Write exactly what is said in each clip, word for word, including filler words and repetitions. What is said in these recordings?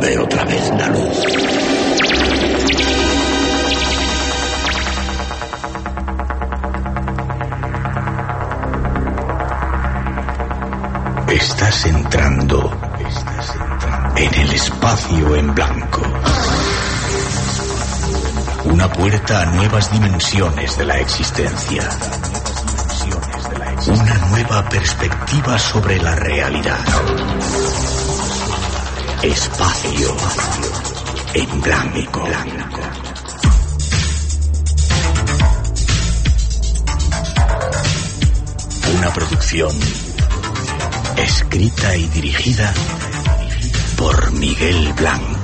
Ve otra vez la luz. Estás entrando, estás entrando en el espacio en blanco. Una puerta a nuevas dimensiones de la existencia. Una nueva perspectiva sobre la realidad. Espacio en blanco. Una producción escrita y dirigida por Miguel Blanco.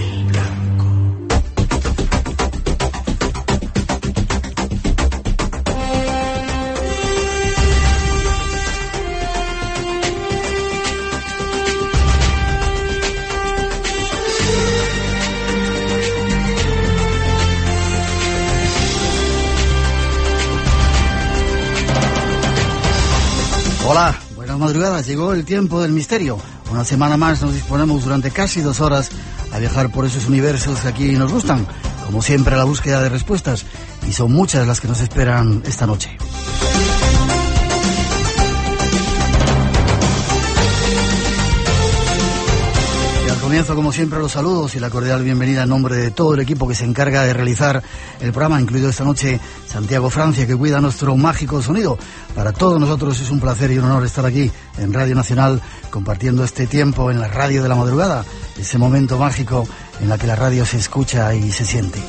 Hola, buenas madrugadas. Llegó el tiempo del misterio. Una semana más nos disponemos durante casi dos horas a viajar por esos universos que aquí nos gustan. Como siempre, a la búsqueda de respuestas. Y son muchas las que nos esperan esta noche. Comienzo, como siempre, los saludos y la cordial bienvenida en nombre de todo el equipo que se encarga de realizar el programa, incluido esta noche Santiago Francia, que cuida nuestro mágico sonido. Para todos nosotros es un placer y un honor estar aquí en Radio Nacional, compartiendo este tiempo en la radio de la madrugada, ese momento mágico en la que la radio se escucha y se siente.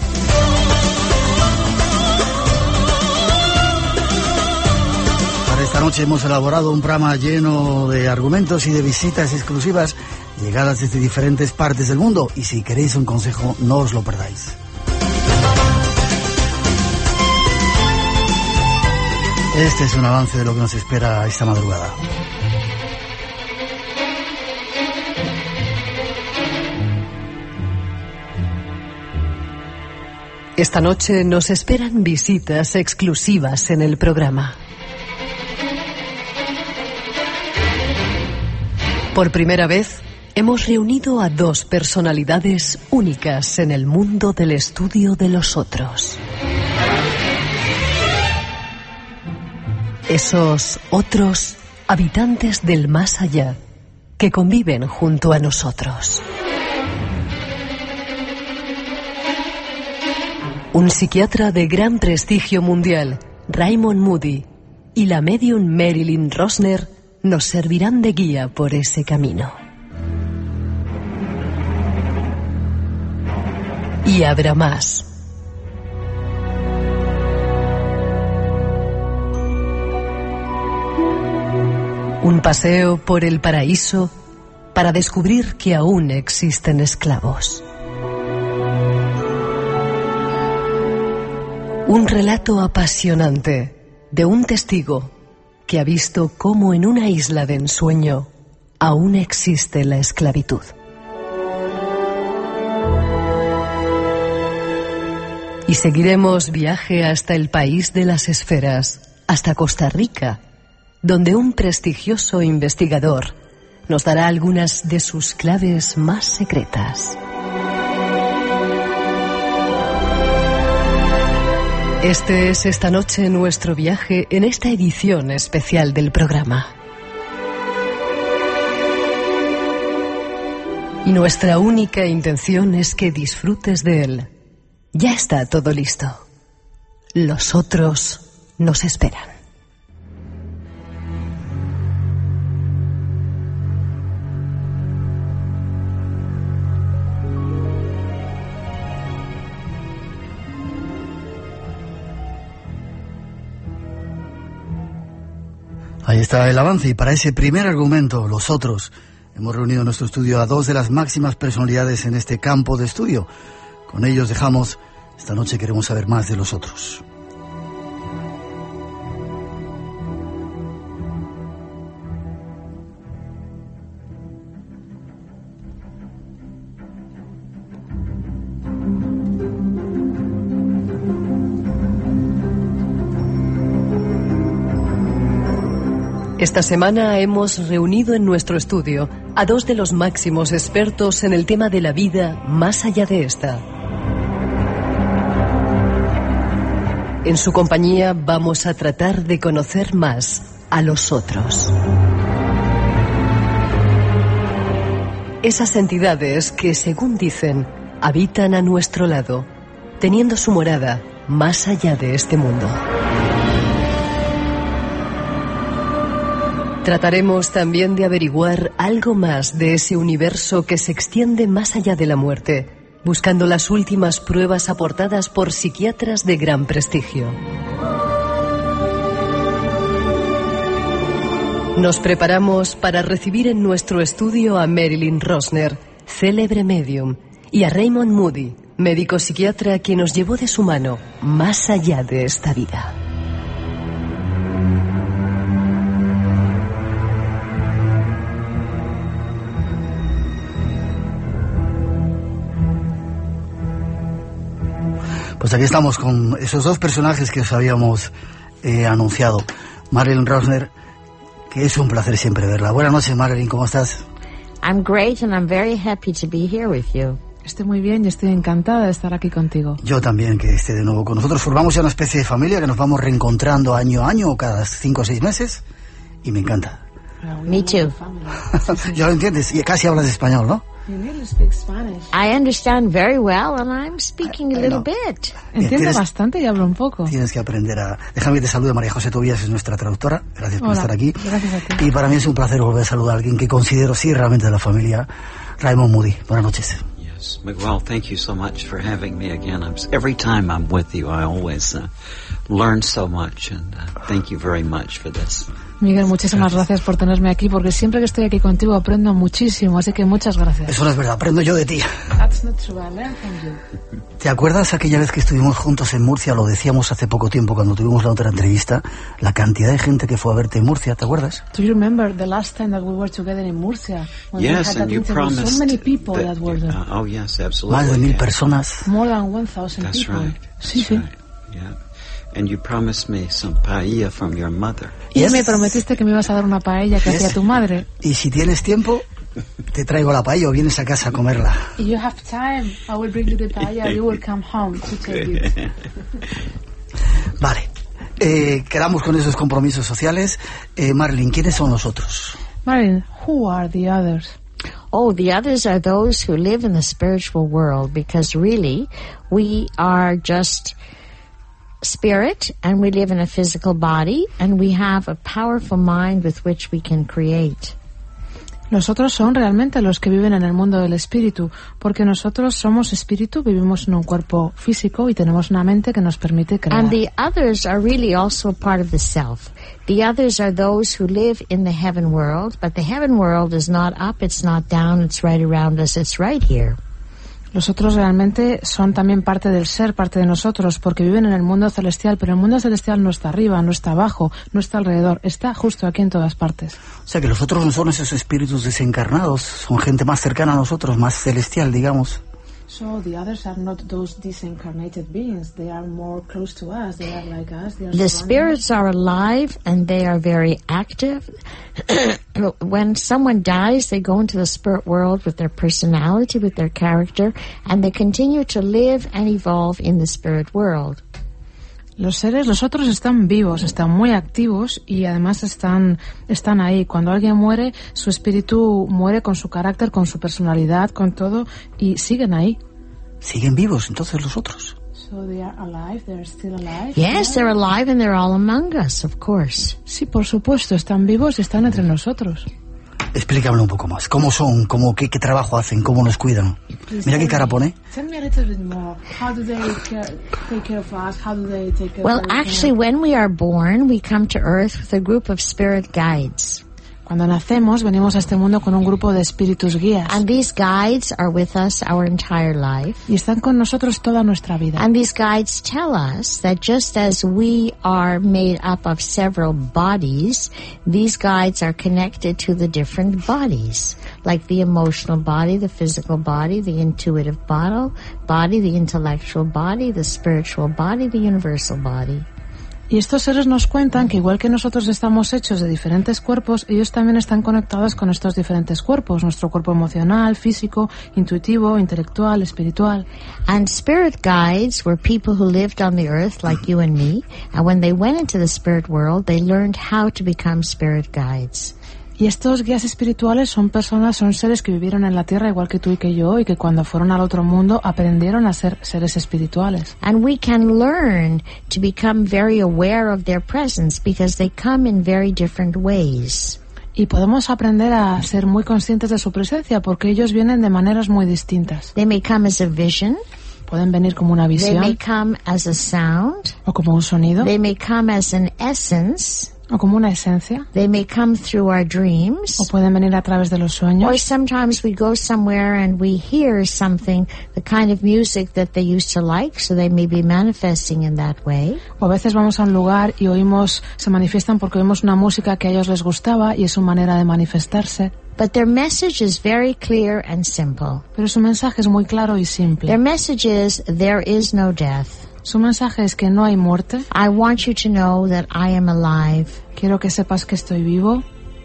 Para esta noche hemos elaborado un programa lleno de argumentos y de visitas exclusivas llegadas desde diferentes partes del mundo, y si queréis un consejo, no os lo perdáis. Este es un avance de lo que nos espera esta madrugada. Esta noche nos esperan visitas exclusivas en el programa. Por primera vez, hemos reunido a dos personalidades únicas en el mundo del estudio de los otros. Esos otros habitantes del más allá que conviven junto a nosotros. Un psiquiatra de gran prestigio mundial, Raymond Moody, y la medium Marilyn Rosner nos servirán de guía por ese camino. Y habrá más. Un paseo por el paraíso para descubrir que aún existen esclavos. Un relato apasionante de un testigo que ha visto cómo en una isla de ensueño aún existe la esclavitud. Y seguiremos viaje hasta el país de las esferas, hasta Costa Rica, donde un prestigioso investigador nos dará algunas de sus claves más secretas. Este es esta noche nuestro viaje en esta edición especial del programa. Y nuestra única intención es que disfrutes de él. Ya está todo listo. Los otros nos esperan. Ahí está el avance, y para ese primer argumento, los otros, hemos reunido en nuestro estudio a dos de las máximas personalidades en este campo de estudio. Con ellos dejamos, esta noche queremos saber más de los otros. Esta semana hemos reunido en nuestro estudio a dos de los máximos expertos en el tema de la vida más allá de esta. En su compañía vamos a tratar de conocer más a los otros. Esas entidades que, según dicen, habitan a nuestro lado, teniendo su morada más allá de este mundo. Trataremos también de averiguar algo más de ese universo que se extiende más allá de la muerte, buscando las últimas pruebas aportadas por psiquiatras de gran prestigio. Nos preparamos para recibir en nuestro estudio a Marilyn Rosner, célebre medium, y a Raymond Moody, médico psiquiatra que nos llevó de su mano más allá de esta vida. Pues aquí estamos con esos dos personajes que os habíamos eh, anunciado. Marilyn Rosner, que es un placer siempre verla. Buenas noches, Marilyn, ¿cómo estás? I'm great and I'm very happy to be here with you. Estoy muy bien y estoy encantada de estar aquí contigo. Yo también, que esté de nuevo con nosotros. Formamos ya una especie de familia que nos vamos reencontrando año a año, cada cinco o seis meses, y me encanta. Me too. Ya lo entiendes, y casi hablas español, ¿no? I understand very well and I'm speaking a little bit. Entiendo bastante y hablo un poco. Tienes que aprender a... Déjame que te salude, María José Tobías, es nuestra traductora. Gracias por Hola, estar aquí. Gracias a ti. Y para mí es un placer volver a saludar a alguien que considero, sí, realmente de la familia, Raymond Moody. Buenas noches. Yes, Miguel, thank you so much for having me again. I'm, every time I'm with you, I always uh, learn so much, and uh, thank you very much for this. Miguel, muchísimas gracias por tenerme aquí, porque siempre que estoy aquí contigo aprendo muchísimo, así que muchas gracias. Eso no es verdad, aprendo yo de ti. That's not true, I learn from you. ¿Te acuerdas aquella vez que estuvimos juntos en Murcia? Lo decíamos hace poco tiempo cuando tuvimos la otra entrevista, la cantidad de gente que fue a verte en Murcia, ¿te acuerdas? Do you remember the last time that we were together in Murcia? When Yes, we had and that you interview, promised so many people that, that were there. uh, oh yes, absolutely. Más de mil personas. More than one thousand That's people. right. Sí, That's sí. right. Yeah. And you promised me some paella from your mother. Y Yes. me prometiste que me ibas a dar una paella que Yes. hacía tu madre. Y si tienes tiempo, te traigo la paella o vienes a casa a comerla. If you have time, I will bring you the paella. You will come home to take it. Vale. Eh, quedamos con esos compromisos sociales. Eh, Marilyn, ¿quiénes son los otros? Marilyn, who are the others? Oh, the others are those who live in the spiritual world, because really we are just spirit and we live in a physical body and we have a powerful mind with which we can create. Los otros son realmente los que viven en el mundo del espíritu, porque nosotros somos espíritu, vivimos en un cuerpo físico y tenemos una mente que nos permite crear. And the others are really also part of the self. The others are those who live in the heaven world, but the heaven world is not up, it's not down, it's right around us, it's right here. Los otros realmente son también parte del ser, parte de nosotros, porque viven en el mundo celestial, pero el mundo celestial no está arriba, no está abajo, no está alrededor, está justo aquí en todas partes. O sea que los otros no son esos espíritus desencarnados, son gente más cercana a nosotros, más celestial, digamos. So the others are not those disincarnated beings, they are more close to us, they are like us. They are The spirits are alive and they are very active. When someone dies, they go into the spirit world with their personality, with their character, and they continue to live and evolve in the spirit world. Los seres, los otros están vivos, están muy activos y además están, están ahí. Cuando alguien muere, su espíritu muere con su carácter, con su personalidad, con todo, y siguen ahí. ¿Siguen vivos entonces los otros? So they are alive, they are still alive. Yes, they're alive and they're all among us, of course. Sí, por supuesto, están vivos y están entre nosotros. Explícame un poco más. ¿Cómo son? ¿Cómo, qué, qué trabajo hacen? ¿Cómo nos cuidan? Mira qué cara pone. Tell me a little bit more. How do they care, take care of us? How do they take care Well, of actually, when we are born, we come to Earth with a group of spirit guides. Cuando nacemos, venimos a este mundo con un grupo de espíritus guías. And these guides are with us our entire life. Y están con nosotros toda nuestra vida. And these guides tell us that just as we are made up of several bodies, these guides are connected to the different bodies, like the emotional body, the physical body, the intuitive body, body, the intellectual body, the spiritual body, the universal body. Y estos seres nos cuentan que igual que nosotros estamos hechos de diferentes cuerpos, ellos también están conectados con estos diferentes cuerpos, nuestro cuerpo emocional, físico, intuitivo, intelectual, espiritual. And spirit guides were people who lived on the earth like you and me, and when they went into the spirit world, they learned how to become spirit guides. Y estos guías espirituales son personas, son seres que vivieron en la tierra igual que tú y que yo, y que cuando fueron al otro mundo aprendieron a ser seres espirituales. And we can learn to become very aware of their presence because they come in very different ways. Y podemos aprender a ser muy conscientes de su presencia porque ellos vienen de maneras muy distintas. They may come as a vision. Pueden venir como una They may visión come as a sound. o como un sonido They may come as an essence. o como una esencia, They may come through our dreams. o pueden venir a través de los Or sueños. sometimes we go somewhere and we hear something, the kind of music that they used to like, so they may be manifesting in that way. O a veces vamos a un lugar y oímos, se manifiestan porque oímos una música que a ellos les gustaba y es su manera de manifestarse. But their message is very clear and simple. Pero su mensaje es muy claro y Their simple. message is, there is no death. Su mensaje es que no hay muerte. I want you to know that I am alive. Quiero que sepas que estoy vivo.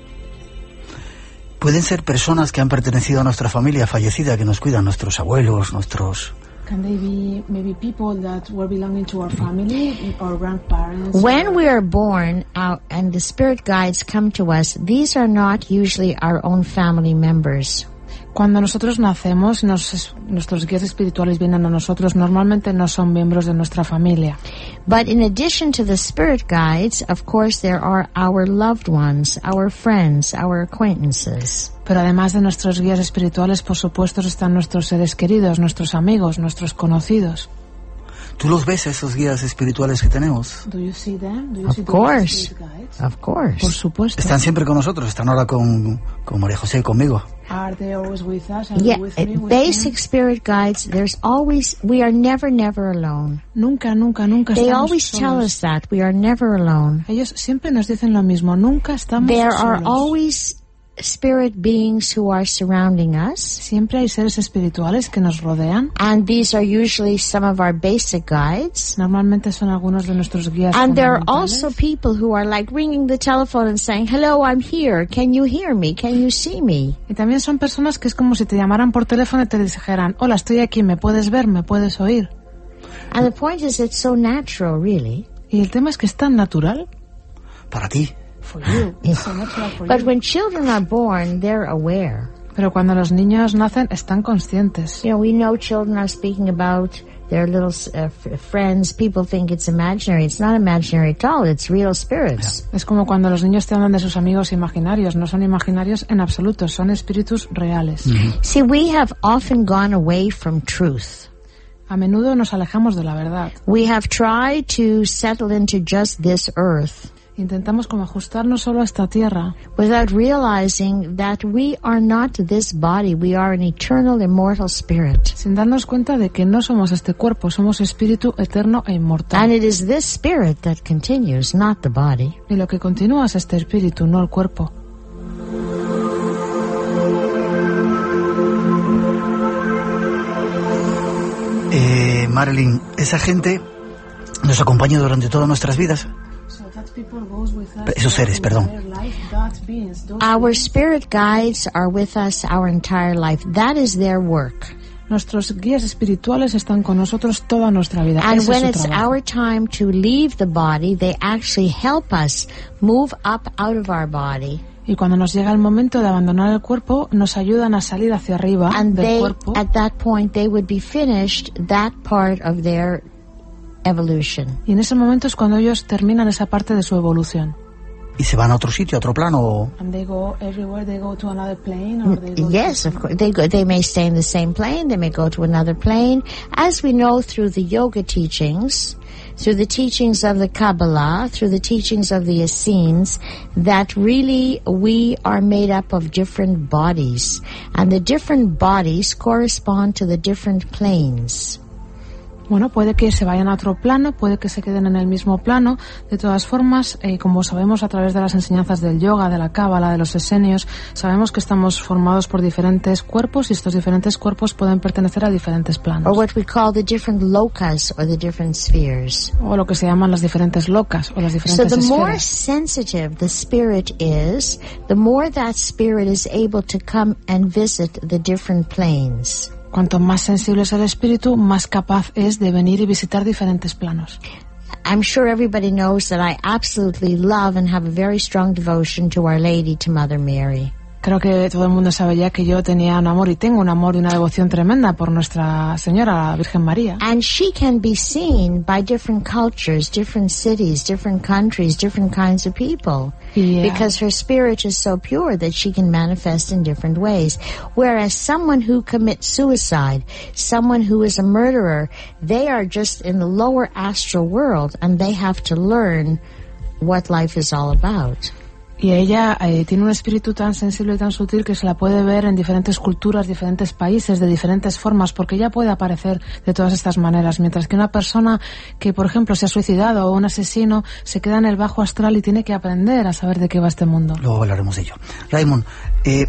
Pueden ser personas que han pertenecido a nuestra familia fallecida, que nos cuidan, nuestros abuelos, nuestros... Can they be maybe people that were belonging to our family, our grandparents? When we are born out and the spirit guides come to us, these are not usually our own family members. Cuando nosotros nacemos, nos, nuestros guías espirituales vienen a nosotros, normalmente no son miembros de nuestra familia. But in addition to the spirit guides, of course, there are our loved ones, our friends, our acquaintances. Pero además de nuestros guías espirituales, por supuesto, están nuestros seres queridos, nuestros amigos, nuestros conocidos. ¿Tú los ves, esos guías espirituales que tenemos? Do you see them? Do you Of see those course. spirit guides? Of course. Por supuesto. Están siempre con nosotros, están ahora con, con María José y conmigo. Are they always with us? Are Yeah, they with me, with basic him? spirit guides, there's always, we are never, never alone. Nunca, nunca, nunca They estamos always tell solos. us that, we are never alone. Ellos siempre nos dicen lo mismo, nunca estamos There solos. are always spirit beings who are surrounding us, Siempre hay seres espirituales que nos rodean. and these are usually some of our basic guides. Normalmente son algunos de nuestros guías And there are fundamentales. also people who are like ringing the telephone and saying, hello, I'm here. Can you hear me? Can you see me? Y también son personas que es como si te llamaran por teléfono y te dijeran, hola, estoy aquí, ¿me puedes ver? ¿Me puedes oír? And the point is, it's so natural, really. Y el tema es que es tan natural. Para ti. For you. It's so natural for But you. when children are born, they're aware. Pero cuando los niños nacen, están conscientes. You know, we know children are speaking about their little uh, f- friends. People think it's imaginary. It's not imaginary at all. It's real spirits. Es como cuando los niños te hablan de sus amigos imaginarios. No son imaginarios en absoluto, son espíritus reales. See, we have often gone away from truth. A menudo nos alejamos de la verdad. We have tried to settle into just this earth Intentamos como ajustarnos solo a esta tierra, without realizing that we are not this body. We are an eternal, immortal spirit. sin darnos cuenta de que no somos este cuerpo, somos espíritu eterno e inmortal. And it is this spirit that continues, not the body. Y lo que continúa es este espíritu, no el cuerpo. Eh, Marilyn, esa gente nos acompaña durante todas nuestras vidas. Esos seres, perdón. Our spirit guides are with us our entire life. That is their work. Nuestros guías espirituales están con nosotros toda nuestra vida. And Ese when es su it's trabajo. our time to leave the body, they actually help us move up out of our body. Y cuando nos llega el momento de abandonar el cuerpo, nos ayudan a salir hacia arriba And del they, cuerpo. at that point, they would be finished that part of their evolution. Y en ese momento es cuando ellos terminan esa parte de su evolución. Y se van a otro sitio, a otro plano. And they go everywhere, they go to another plane, or they go Yes, to... of course. They go, they may stay in the same plane. They may go to another plane. As we know through the yoga teachings, through the teachings of the Kabbalah, through the teachings of the Essenes, that really we are made up of different bodies. And the different bodies correspond to the different planes. Bueno, puede que se vayan a otro plano, puede que se queden en el mismo plano. De todas formas, eh, como sabemos a través de las enseñanzas del yoga, de la cábala, de los esenios, sabemos que estamos formados por diferentes cuerpos y estos diferentes cuerpos pueden pertenecer a diferentes planos. Or what we call the different lokas or the different spheres. O lo que se llaman las diferentes locas o las diferentes So the esferas. more sensitive the spirit is, the more that spirit is able to come and visit the different planes. Cuanto más sensible es el espíritu, más capaz es de venir y visitar diferentes planos. I'm sure everybody knows that I absolutely love and have a very strong devotion to Our Lady, to Mother Mary. Creo que todo el mundo sabe ya que yo tenía un amor y tengo un amor y una devoción tremenda por Nuestra Señora, la Virgen María. And she can be seen by different cultures, different cities, different countries, different kinds of people. Yeah. Because her spirit is so pure that she can manifest in different ways. Whereas someone who commits suicide, someone who is a murderer, they are just in the lower astral world and they have to learn what life is all about. Y ella eh, tiene un espíritu tan sensible y tan sutil que se la puede ver en diferentes culturas, diferentes países, de diferentes formas, porque ella puede aparecer de todas estas maneras, mientras que una persona que, por ejemplo, se ha suicidado o un asesino se queda en el bajo astral y tiene que aprender a saber de qué va este mundo. Luego hablaremos de ello. Raymond, eh,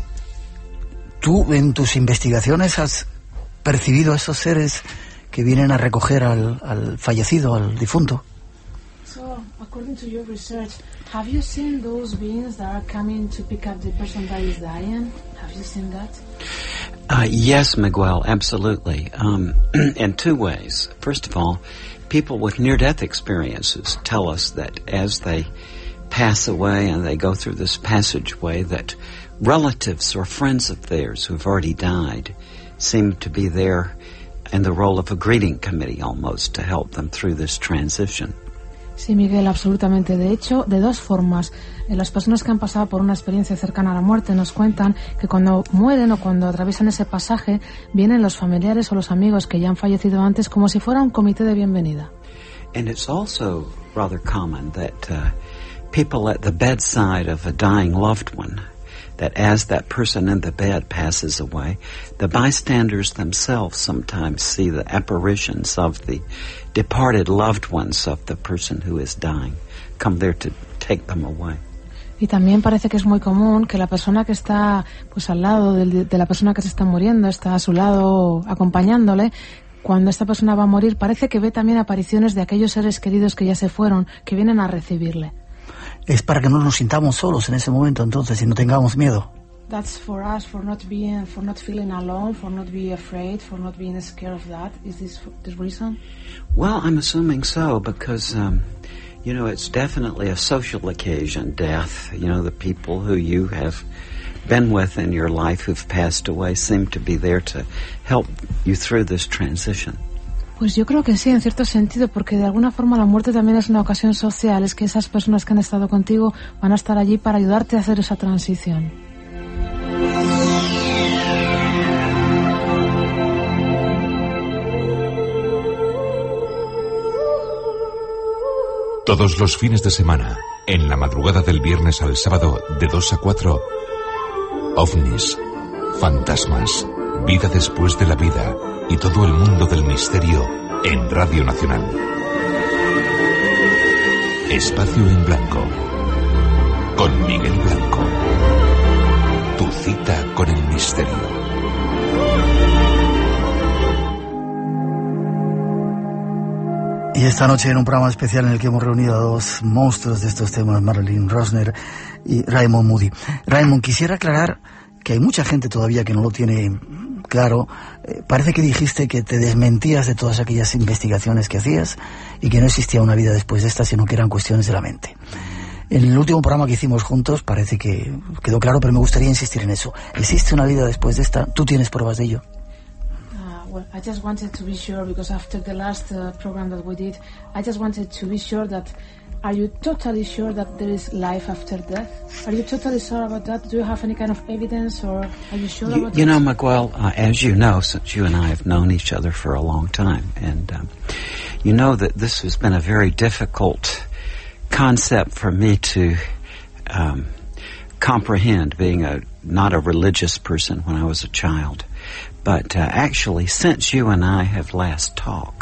¿tú en tus investigaciones has percibido a estos seres que vienen a recoger al, al fallecido, al difunto? So, according to your research, have you seen those beings that are coming to pick up the person that is dying? Have you seen that? Uh, yes, Miguel, absolutely. Um, in two ways. First of all, people with near-death experiences tell us that as they pass away and they go through this passageway, that relatives or friends of theirs who've already died seem to be there in the role of a greeting committee almost to help them through this transition. Sí, Miguel, absolutamente. De hecho, de dos formas. Eh, las personas que han pasado por una experiencia cercana a la muerte nos cuentan que cuando mueren o cuando atraviesan ese pasaje, vienen los familiares o los amigos que ya han fallecido antes como si fuera un comité de bienvenida. And it's also rather common that uh, people at the bedside of a dying loved one, that as that person in the bed passes away, the bystanders themselves sometimes see the apparitions of the departed loved ones of the person who is dying, come there to take them away. Y también parece que es muy común que la persona que está pues al lado de, de la persona que se está muriendo, está a su lado acompañándole, cuando esta persona va a morir, parece que ve también apariciones de aquellos seres queridos que ya se fueron, que vienen a recibirle. Es para que no nos sintamos solos en ese momento, entonces, y no tengamos miedo. That's for us, for not being, for not feeling alone, for not being afraid, for not being scared of that. Is this the reason? Well, I'm assuming so, because, um, you know, it's definitely a social occasion, death. You know, the people who you have been with in your life who've passed away seem to be there to help you through this transition. Pues yo creo que sí, en cierto sentido, porque de alguna forma la muerte también es una ocasión social, es que esas personas que han estado contigo van a estar allí para ayudarte a hacer esa transición. Todos los fines de semana, en la madrugada del viernes al sábado, de dos a cuatro, ovnis, fantasmas, vida después de la vida y todo el mundo del misterio en Radio Nacional. Espacio en Blanco, con Miguel Blanco. Tu cita con el misterio. Y esta noche en un programa especial en el que hemos reunido a dos monstruos de estos temas, Marilyn Rosner y Raymond Moody. Raymond, quisiera aclarar que hay mucha gente todavía que no lo tiene claro. Eh, parece que dijiste que te desmentías de todas aquellas investigaciones que hacías y que no existía una vida después de esta, sino que eran cuestiones de la mente. En el último programa que hicimos juntos parece que quedó claro, pero me gustaría insistir en eso. ¿Existe una vida después de esta? ¿Tú tienes pruebas de ello? Well, I just wanted to be sure, because after the last uh, program that we did, I just wanted to be sure that, are you totally sure that there is life after death? Are you totally sure about that? Do you have any kind of evidence, or are you sure You, about you that? know, Miguel, uh, as you know, since you and I have known each other for a long time, and um, you know that this has been a very difficult concept for me to um, comprehend, being a not a religious person when I was a child. But uh, actually, since you and I have last talked,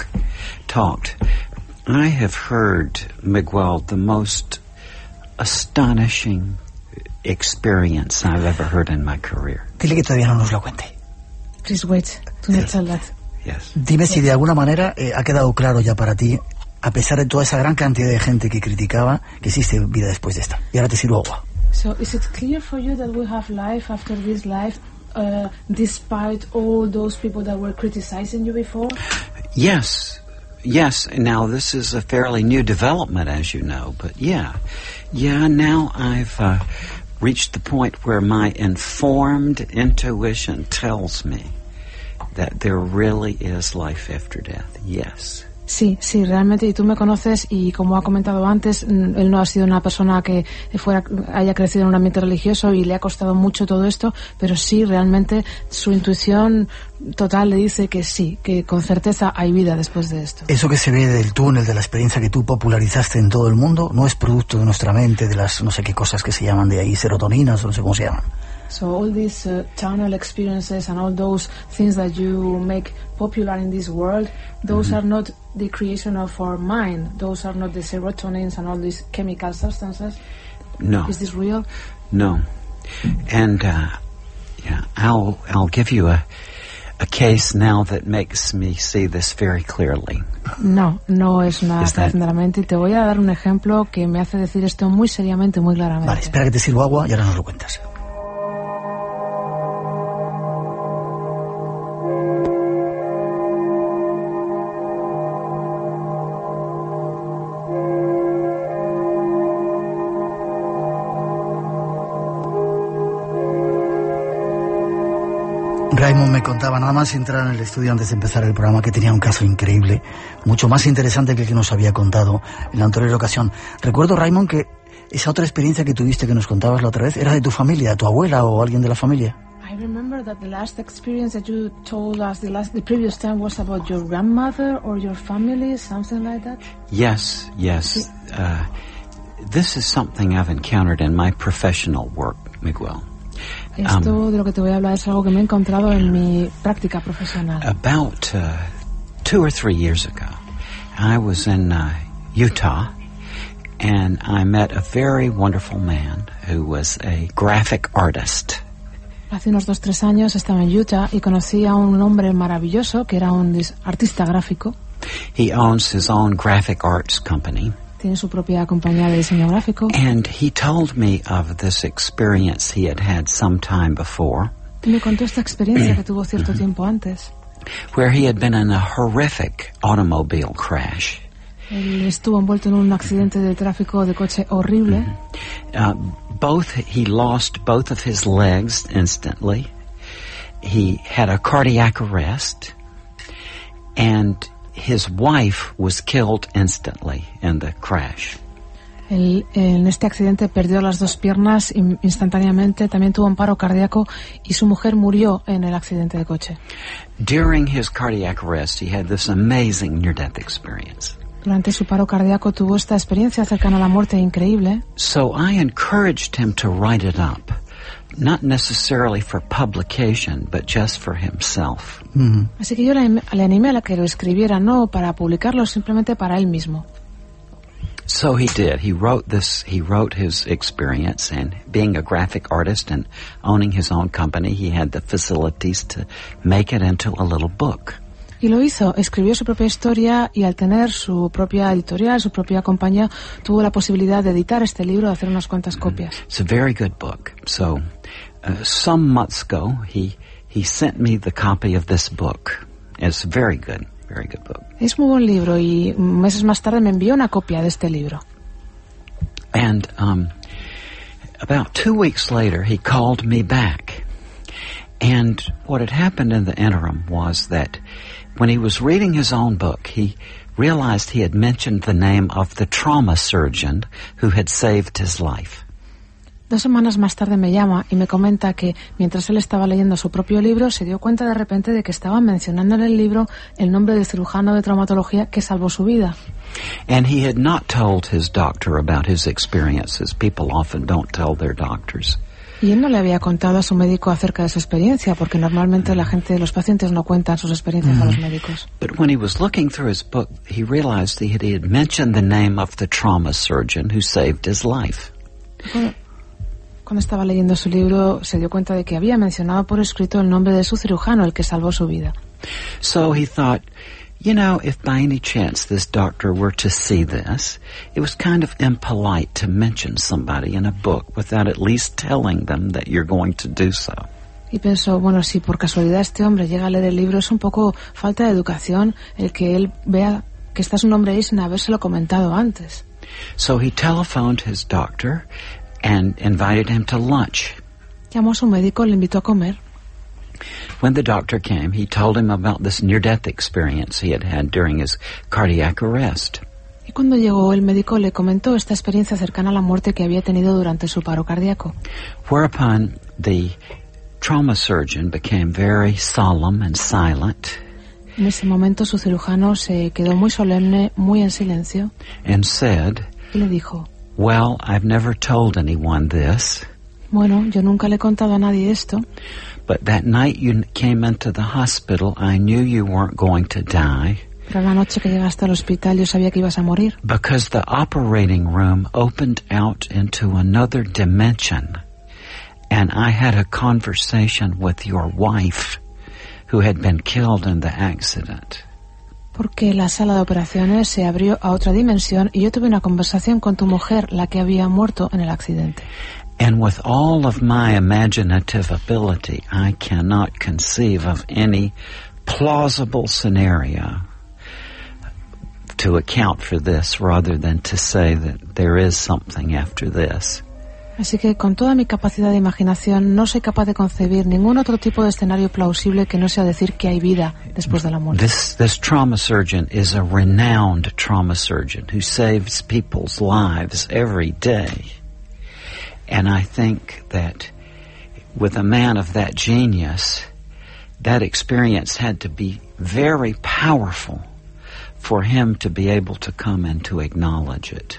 talked, I have heard, Miguel, the most astonishing experience I've ever heard in my career. Dile que todavía no nos lo cuente. Please wait. Do not tell that. Yes. Dime si de alguna manera eh, ha quedado claro ya para ti, a pesar de toda esa gran cantidad de gente que criticaba, que existe vida después de esta. Y ahora te sirvo agua. So is it clear for you that we have life after this life, uh, despite all those people that were criticizing you before? Yes. Yes. Now, this is a fairly new development, as you know, but yeah. Yeah, now I've uh, reached the point where my informed intuition tells me that there really is life after death. Yes. Sí, sí, realmente, y tú me conoces, y como ha comentado antes, él no ha sido una persona que fuera haya crecido en un ambiente religioso y le ha costado mucho todo esto, pero sí, realmente, su intuición total le dice que sí, que con certeza hay vida después de esto. Eso que se ve del túnel, de la experiencia que tú popularizaste en todo el mundo, no es producto de nuestra mente, de las no sé qué cosas que se llaman de ahí, serotoninas, o no sé cómo se llaman. So all these uh, tunnel experiences and all those things that you make popular in this world, those mm-hmm. are not the creation of our mind. Those are not the serotonins and all these chemical substances. No. Is this real? No. And uh, yeah, I'll I'll give you a a case now that makes me see this very clearly. No, no es una verdaderamente. Te voy a dar un ejemplo que me hace decir esto muy seriamente, muy claramente. Vale, espera que te sirvo agua y ahora nos lo cuentas. Raymond me contaba, nada más entrar en el estudio antes de empezar el programa, que tenía un caso increíble, mucho más interesante que el que nos había contado en la anterior ocasión. Recuerdo, Raymond, que esa otra experiencia que tuviste, que nos contabas la otra vez, era de tu familia, tu abuela o alguien de la familia. I remember that the last experience that you told us the last the previous time was about your grandmother or your family, something like that. Yes, yes. Uh, this is something I've encountered in my professional work, Miguel. Esto de lo que te voy a hablar es algo que me he encontrado en mi práctica profesional. About uh, two or three years ago, I was in uh, Utah, and I met a very wonderful man who was a graphic artist. Hace unos dos tres años estaba en Utah y conocí a un hombre maravilloso que era un artista gráfico. He owns his own graphic arts company. Tiene su propia compañía de diseño gráfico. And he told me of this experience he had had some time before. Y me contó esta experiencia que tuvo cierto tiempo antes. Where he had been in a horrific automobile crash. Él estuvo envuelto en un accidente de tráfico de coche horrible. Uh, both he lost both of his legs instantly. He had a cardiac arrest, and his wife was killed instantly in the crash. Él, en este accidente perdió las dos piernas instantáneamente, también tuvo un paro cardíaco y su mujer murió en el accidente de coche. During his cardiac arrest, he had this amazing near-death experience. Durante su paro cardíaco tuvo esta experiencia cercana a la muerte increíble. So I encouraged him to write it up. Not necessarily for publication, but just for himself. Mm. Así que yo le, le animé a que lo escribiera, no para publicarlo, simplemente para él mismo. So he did. He wrote this. He wrote his experience, and being a graphic artist and owning his own company, he had the facilities to make it into a little book. Y lo hizo, escribió su propia historia y al tener su propia editorial, su propia compañía, tuvo la posibilidad de editar este libro, de hacer unas cuantas copias. It's a very good book. So, uh, some months ago, he he sent me the copy of this book. It's very good, very good book. Es muy buen libro y meses más tarde me envió una copia de este libro. And um, about two weeks later, he called me back. And what had happened in the interim was that when he was reading his own book, he realized he had mentioned the name of the trauma surgeon who had saved his life. Dos semanas más tarde me llama y me comenta que mientras él estaba leyendo su propio libro se dio cuenta de repente de que estaban mencionando en el libro el nombre del cirujano de traumatología que salvó su vida. And he had not told his doctor about his experiences. People often don't tell their doctors. Y él no le había contado a su médico acerca de su experiencia, porque normalmente la gente, los pacientes no cuentan sus experiencias mm-hmm. a los médicos. But when he was looking through his book, he realized he had, he had mentioned the name of the trauma surgeon who saved his life. Bueno, cuando estaba leyendo su libro, se dio cuenta de que había mencionado por escrito el nombre de su cirujano, el que salvó su vida. So he thought, you know, if by any chance this doctor were to see this, it was kind of impolite to mention somebody in a book without at least telling them that you're going to do so. Y pensó, bueno, si por casualidad este hombre llega a leer el libro, es un poco falta de educación el que él vea que está su nombre ahí sin habérselo comentado antes. So he telephoned his doctor and invited him to lunch. Llamó a su médico, le invitó a comer. When the doctor came, he told him about this near-death experience he had had during his cardiac arrest. Y cuando llegó, el médico le comentó esta experiencia cercana a la muerte que había tenido durante su paro cardíaco. Whereupon the trauma surgeon became very solemn and silent. En ese momento su cirujano se quedó muy solemne, muy en silencio. And said, y le dijo, well, I've never told anyone this. Bueno, yo nunca le he contado a nadie esto. But that night you came into the hospital, I knew you weren't going to die. Pero la noche que llegaste al hospital yo sabía que ibas a morir. Because the operating room opened out into another dimension. And I had a conversation with your wife who had been killed in the accident. Porque la sala de operaciones se abrió a otra dimensión y yo tuve una conversación con tu mujer, la que había muerto en el accidente. And with all of my imaginative ability, I cannot conceive of any plausible scenario to account for this rather than to say that there is something after this. Así que con toda mi capacidad de imaginación no soy capaz de concebir ningún otro tipo de escenario plausible que no sea decir que hay vida después de la muerte. This, this trauma surgeon is a renowned trauma surgeon who saves people's lives every day. And I think that with a man of that genius, that experience had to be very powerful for him to be able to come and to acknowledge it.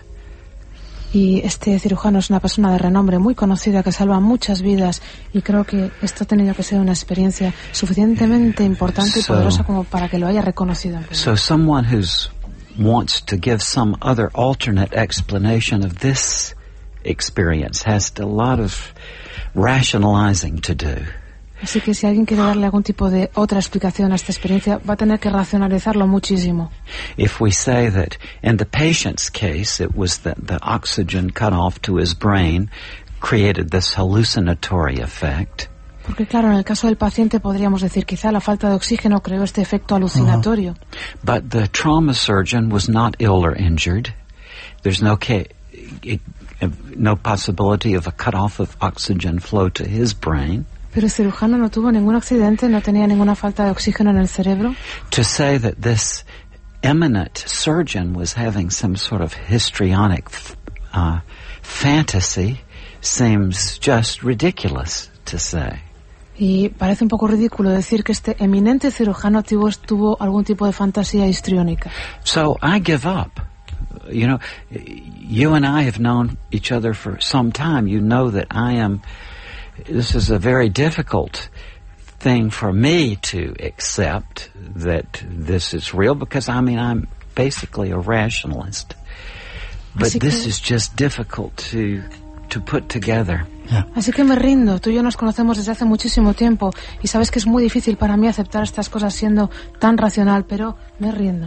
Y este cirujano es una persona de renombre muy conocida que salva muchas vidas y creo que esto ha tenido que ser una experiencia suficientemente importante y poderosa como para que lo haya reconocido. So someone who wants to give some other alternate explanation of this experience has a lot of rationalizing to do. Así que si alguien quiere darle algún tipo de otra explicación a esta experiencia, va a tener que racionalizarlo muchísimo. If we say that in the patient's case it was that the oxygen cut off to his brain created this hallucinatory effect. Porque claro, en el caso del paciente podríamos decir quizá la falta de oxígeno creó este efecto alucinatorio. Uh-huh. But the trauma surgeon was not ill or injured. There's no ca- it, no possibility of a cut-off of oxygen flow to his brain. Pero el cirujano no tuvo ningún accidente, no tenía ninguna falta de oxígeno en el cerebro. To say that this eminent surgeon was having some sort of histrionic uh, fantasy seems just ridiculous to say. Y parece un poco ridículo decir que este eminente cirujano tuvo, tuvo algún tipo de fantasía histriónica. So I give up. You know, you and I have known each other for some time. You know that I am, this is a very difficult thing for me to accept that this is real because, I mean, I'm basically a rationalist. But Así this que, is just difficult to, to put together. Yeah. Así que me rindo. Tú y yo nos conocemos desde hace muchísimo tiempo y sabes que es muy difícil para mí aceptar estas cosas siendo tan racional, pero me rindo.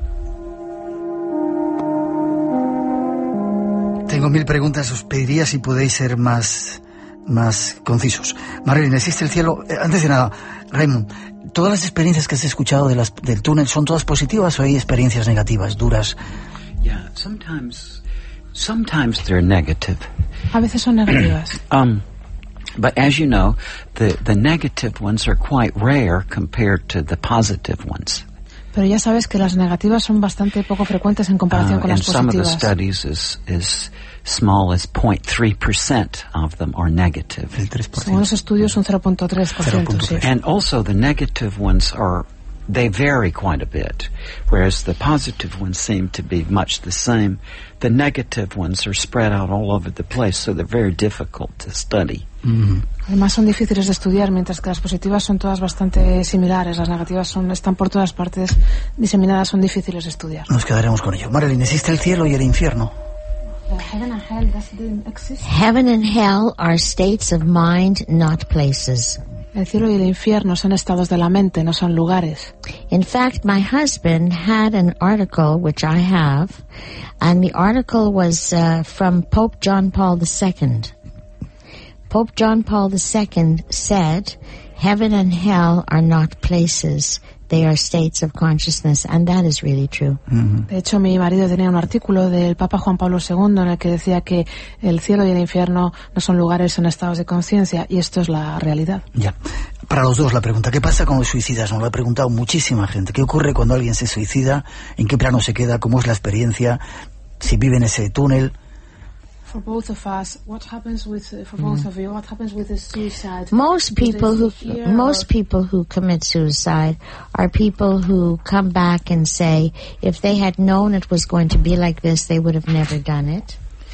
Tengo mil preguntas, os pediría si podéis ser más, más concisos. Marilyn, ¿existe el cielo? Eh, antes de nada, Raymond, ¿todas las experiencias que has escuchado de las, del túnel son todas positivas o hay experiencias negativas, duras? Yeah, sometimes, sometimes they're negative. A veces son negativas. Um, but as you know, the, the negative ones are quite rare compared to the positive ones. Pero ya sabes que las negativas son bastante poco frecuentes en comparación uh, con las positivas. And some of the positivas. studies is, is small as zero point three percent of them are negative. Según los estudios, un cero punto tres por ciento. Sí. And also the negative ones are, they vary quite a bit, whereas the positive ones seem to be much the same. The negative ones are spread out all over the place, so they're very difficult to study. Mm. Además son difíciles de estudiar, mientras que las positivas son todas bastante similares. Las negativas son están por todas partes diseminadas, son difíciles de estudiar. Nos quedaremos con ello. Marilyn, ¿existe el cielo y el infierno? Heaven and hell doesn't exist. Heaven and hell are states of mind, not places. El cielo y el infierno son estados de la mente, no son lugares. In fact, my husband had an article, which I have, and the article was uh, from Pope John Paul the Second. Pope John Paul the Second said, heaven and hell are not places, they are states of consciousness, and that is really true. Mm-hmm. De hecho, mi marido tenía un artículo del Papa Juan Pablo segundo en el que decía que el cielo y el infierno no son lugares, son estados de conciencia, y esto es la realidad. Ya. Para los dos la pregunta, ¿qué pasa con los suicidas? Nos lo ha preguntado muchísima gente. ¿Qué ocurre cuando alguien se suicida? ¿En qué plano se queda? ¿Cómo es la experiencia? ¿Si vive en ese túnel? For both of us, what happens with uh, for both of you? What happens with the suicide? Most people who most people who commit suicide are people who come back and say, if they had known it was going to be like this, they would have never done it.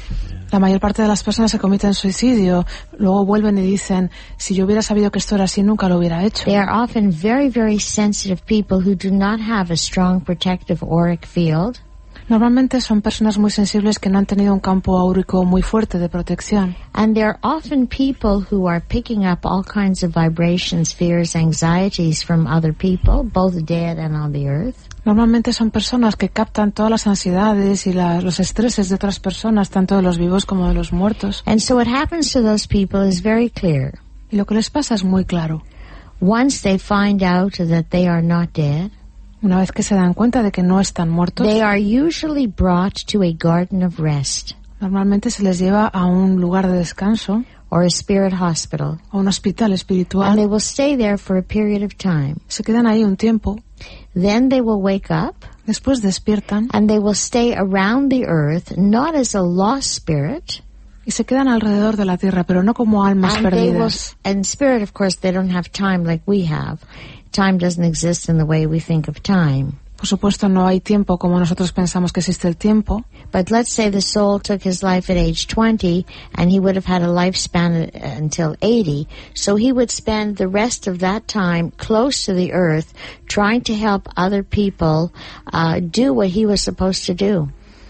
La mayor parte de las personas que cometen suicidio luego vuelven y dicen, si yo hubiera sabido que esto era así, nunca lo hubiera hecho. They are often very, very sensitive people who do not have a strong protective auric field. Normalmente son personas muy sensibles que no han tenido un campo áurico muy fuerte de protección. And they're often people who are picking up all kinds of vibrations, fears, anxieties from other people, both dead and on the earth. Normalmente son personas que captan todas las ansiedades y la, los estreses de otras personas, tanto de los vivos como de los muertos. And so what happens to those people is very clear. Y lo que les pasa es muy claro. Once they find out that they are not dead, una vez que se dan cuenta de que no están muertos, they are usually brought to a garden of rest. Normalmente se les lleva a un lugar de descanso, or a spirit hospital, o un hospital espiritual. And they will stay there for a period of time. Se quedan ahí un tiempo. Then they will wake up. Después despiertan. And they will stay around the earth, not as a lost spirit. Y se quedan alrededor de la tierra, pero no como almas and perdidas. Will, and spirit, of course, they don't have time like we have. Time doesn't exist in the way we think of time. Por supuesto, no hay tiempo como nosotros pensamos que existe el tiempo. But let's say the soul took his life at age twenty, and he would have had a lifespan until eighty. So he would spend the rest of that time close to the earth, trying to help other people uh, do what he was supposed to do.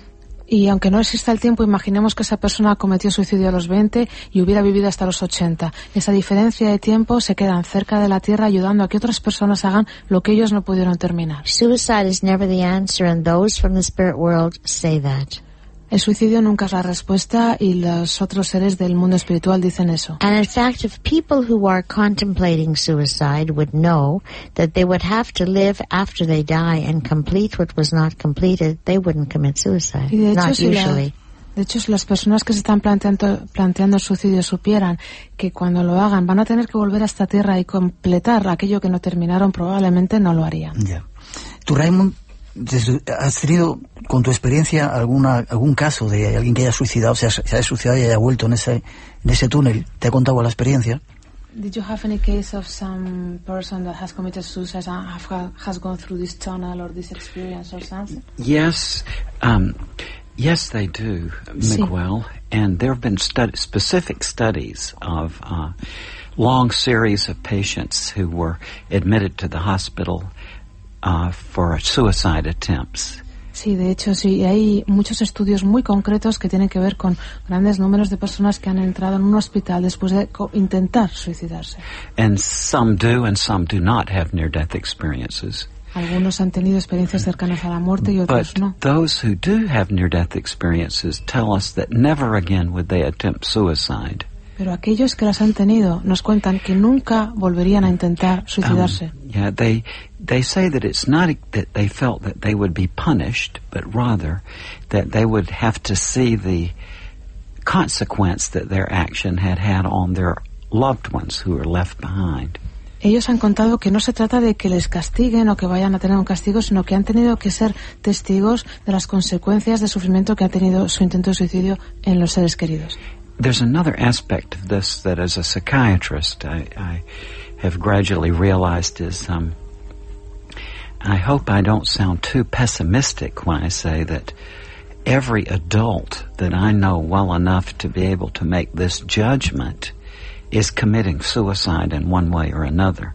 Y aunque no exista el tiempo, imaginemos que esa persona cometió suicidio a los veinte y hubiera vivido hasta los ochenta. Esa diferencia de tiempo se quedan cerca de la tierra ayudando a que otras personas hagan lo que ellos no pudieron terminar. Suicide is never the answer, and those from the spirit world say that. El suicidio nunca es la respuesta y los otros seres del mundo espiritual dicen eso. And in fact, if people who are contemplating suicide would know that they would have to live after they die and complete what was not completed, they wouldn't commit suicide. Y de hecho, not si usually. La, de hecho, si las personas que se están planteando, planteando el suicidio supieran que cuando lo hagan van a tener que volver a esta tierra y completar aquello que no terminaron, probablemente no lo harían. Ya. Yeah. ¿Tú, Raymond, has tenido con tu experiencia alguna algún caso de alguien que haya suicidado, se, ha, se haya suicidado y haya vuelto en ese en ese túnel? ¿Te ha contado la experiencia? Did you have any case of some person that has committed suicide and have, has gone through this tunnel or this experience or something? Yes, um, yes, they do, Miguel. Sí. And there have been stud- specific studies of uh, long series of patients who were admitted to the hospital Uh, for suicide attempts. Sí, de hecho, sí, hay muchos estudios muy concretos que tienen que ver con grandes números de personas que han entrado en un hospital después de co- intentar suicidarse. And some do and some do not have near-death experiences. Algunos han tenido experiencias cercanas a la muerte y otros But no. Those who do have near-death experiences tell us that never again would they attempt suicide. Pero aquellos que las han tenido nos cuentan que nunca volverían a intentar suicidarse. Um, yeah, they they say that it's not that they felt that they would be punished, but rather that they would have to see the consequence that their action had had on their loved ones who were left behind. Ellos han contado que no se trata de que les castiguen o que vayan a tener un castigo, sino que han tenido que ser testigos de las consecuencias de sufrimiento que ha tenido su intento de suicidio en los seres queridos. There's another aspect of this that as a psychiatrist I, I have gradually realized is, um, I hope I don't sound too pessimistic when I say that every adult that I know well enough to be able to make this judgment is committing suicide in one way or another.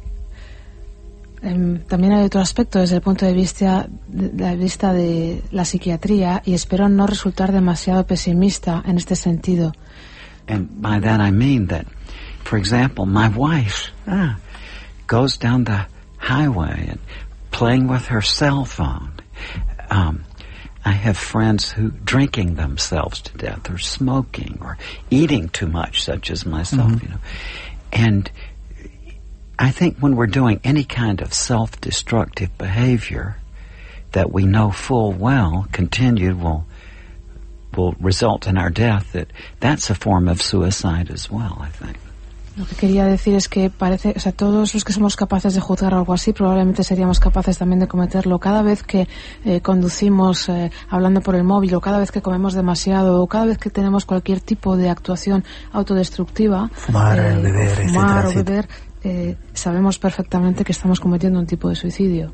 Um, también hay otro aspecto desde el punto de vista de, de vista de la psiquiatría, y espero no resultar demasiado pesimista en este sentido. And by that I mean that, for example, my wife ah, goes down the highway and playing with her cell phone. Um, I have friends who drinking themselves to death, or smoking, or eating too much, such as myself, mm-hmm. you know. And I think when we're doing any kind of self-destructive behavior that we know full well continued will will result in our death, that that's a form of suicide as well, I think. Lo que quería decir es que parece, o sea, todos los que somos capaces de juzgar algo así, probablemente seríamos capaces también de cometerlo. Cada vez que eh, conducimos eh, hablando por el móvil, o cada vez que comemos demasiado, o cada vez que tenemos cualquier tipo de actuación autodestructiva, fumar, eh, beber, fumar etcétera, o beber, eh, sabemos perfectamente que estamos cometiendo un tipo de suicidio.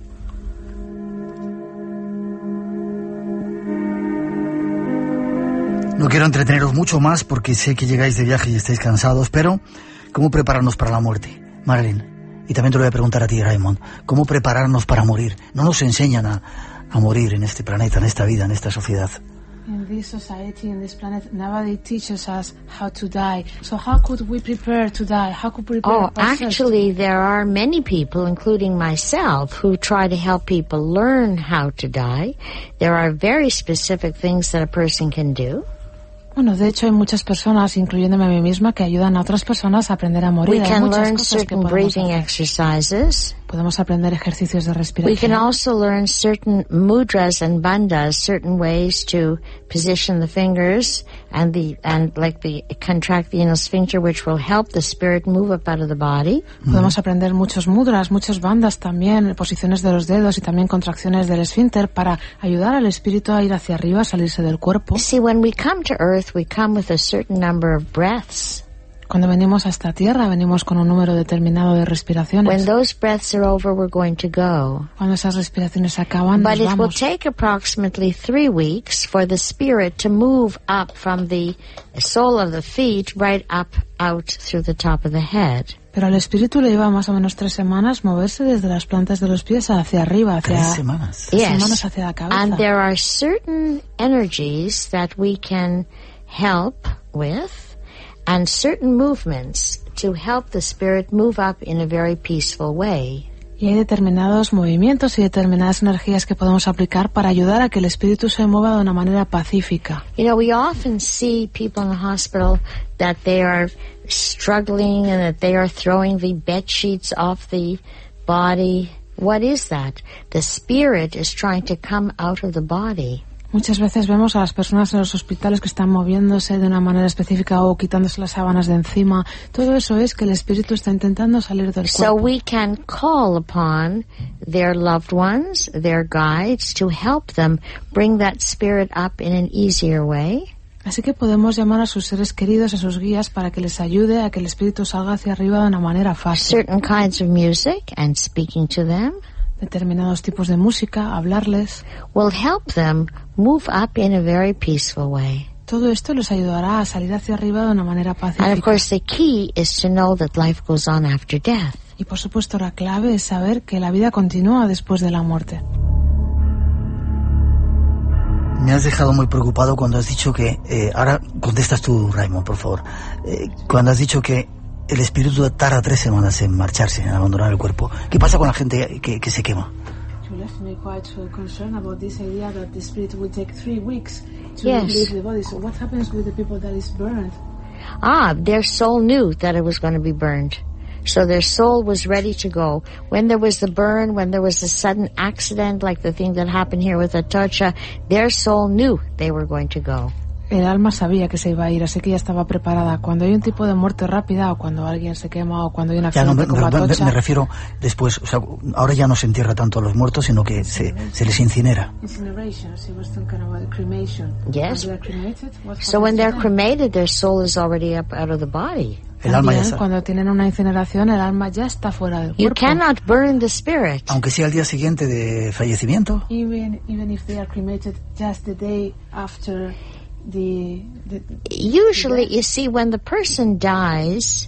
No quiero entreteneros mucho más porque sé que llegáis de viaje y estáis cansados, pero ¿cómo prepararnos para la muerte? Marilyn, y también te lo voy a preguntar a ti, Raymond, ¿cómo prepararnos para morir? No nos enseñan a, a morir en este planeta, en esta vida, en esta sociedad. In this society, in this planet, nobody teaches us how to die. So how could we prepare to die? How could we prepare Oh, actually, there are many people, including myself, who try to help people learn how to die. There are very specific things that a person can do. Bueno, de hecho hay muchas personas, incluyéndome a mí misma, que ayudan a otras personas a aprender a morir. We hay can muchas learn cosas que certain podemos breathing hacer. exercises. Podemos aprender ejercicios de respiración. We can also learn certain mudras and bandhas, certain ways to position the fingers and the and like the contract the anal sphincter, which will help the spirit move up out of the body. Podemos aprender muchos mudras, muchos bandas también, posiciones de los dedos y también contracciones del esfínter para ayudar al espíritu a ir hacia arriba, a salirse del cuerpo. See, when we come to Earth, we come with a certain number of breaths. Cuando venimos a esta tierra, venimos con un número determinado de respiraciones. When those breaths are over, we're going to go. Cuando esas respiraciones acaban, But nos it will vamos. take approximately three weeks for the spirit to move up from the sole of the feet right up out through the top of the head. Pero al espíritu le lleva más o menos tres semanas moverse desde las plantas de los pies hacia arriba, hacia Tres semanas. tres Yes. semanas hacia la cabeza. And there are certain energies that we can help with, and certain movements to help the spirit move up in a very peaceful way. Y hay determinados movimientos y determinadas energías que podemos aplicar para ayudar a que el espíritu se mueva de una manera pacífica. You know, we often see people in the hospital that they are struggling and that they are throwing the bed sheets off the body. What is that? The spirit is trying to come out of the body. Muchas veces vemos a las personas en los hospitales que están moviéndose de una manera específica o quitándose las sábanas de encima. Todo eso es que el espíritu está intentando salir del So cuerpo. we can call upon their loved ones, their guides, to help them bring that spirit up in an easier way. Así que podemos llamar a sus seres queridos, a sus guías, para que les ayude a que el espíritu salga hacia arriba de una manera fácil. Certain kinds of music and speaking to them Determinados tipos de música, hablarles. will help them move up in a very peaceful way. Todo esto les ayudará a salir hacia arriba de una manera And of pacífica. course the key is to know that life goes on after death. Y por supuesto la clave es saber que la vida continúa después de la muerte. Me has dejado muy preocupado cuando has dicho que... Eh, ahora contestas tú, Raymond, por favor. Eh, cuando has dicho que el espíritu tarda tres semanas en marcharse, en abandonar el cuerpo. ¿Qué pasa con la gente que, que se quema? You left me quite concerned about this idea that the spirit will take three weeks to Yes. leave the body. So what happens with the people that is burned? Ah, their soul knew that it was going to be burned. So their soul was ready to go. When there was the burn, when there was a sudden accident, like the thing that happened here with Atocha, their soul knew they were going to go. El alma sabía que se iba a ir, así que ya estaba preparada. Cuando hay un tipo de muerte rápida, o cuando alguien se quema, o cuando hay un Ya no, accidente me, como me- Atocha... me refiero después, o sea, ahora ya no se entierra tanto a los muertos, sino que se, se les incinera. Incineration, she was talking about cremation. Yes. When they are cremated, what So when happens they're to them? cremated, their soul is already up out of the body. El alma ya También, está. cuando tienen una incineración, el alma ya está fuera del You cuerpo. cannot burn the spirit. Aunque sea el día siguiente de fallecimiento. Even, even if they are cremated just the day after the... the Usually, you see, when the person dies,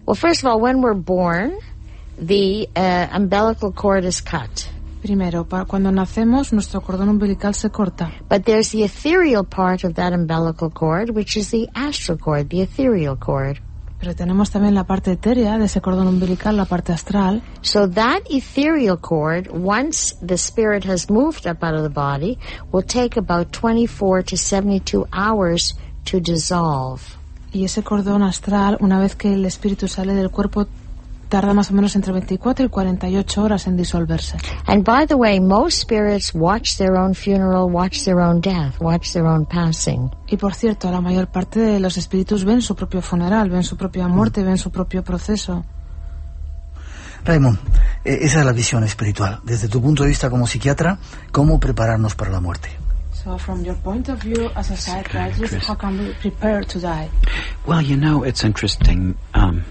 Well, first of all, when we're born, the uh, umbilical cord is cut. Primero, para cuando nacemos, nuestro cordón umbilical se corta. But there's the ethereal part of that umbilical cord, which is the astral cord, the ethereal cord. Pero tenemos también la parte etérea de ese cordón umbilical, la parte astral. So that ethereal cord, once the spirit has moved up out of the body, will take about twenty-four to seventy-two hours to dissolve. Y ese cordón astral, una vez que el espíritu sale del cuerpo, tarda más o menos entre veinticuatro y cuarenta y ocho horas en disolverse. And by the way, most spirits watch their own funeral, watch their own death, watch their own passing. Y por cierto, la mayor parte de los espíritus ven su propio funeral, ven su propia muerte, ven su propio proceso. Raymond, eh, esa es la visión espiritual. Desde tu punto de vista como psiquiatra, ¿cómo prepararnos para la muerte? So from your point of view as a psychiatrist, how can we prepare to die? Well, you know, it's interesting. Um,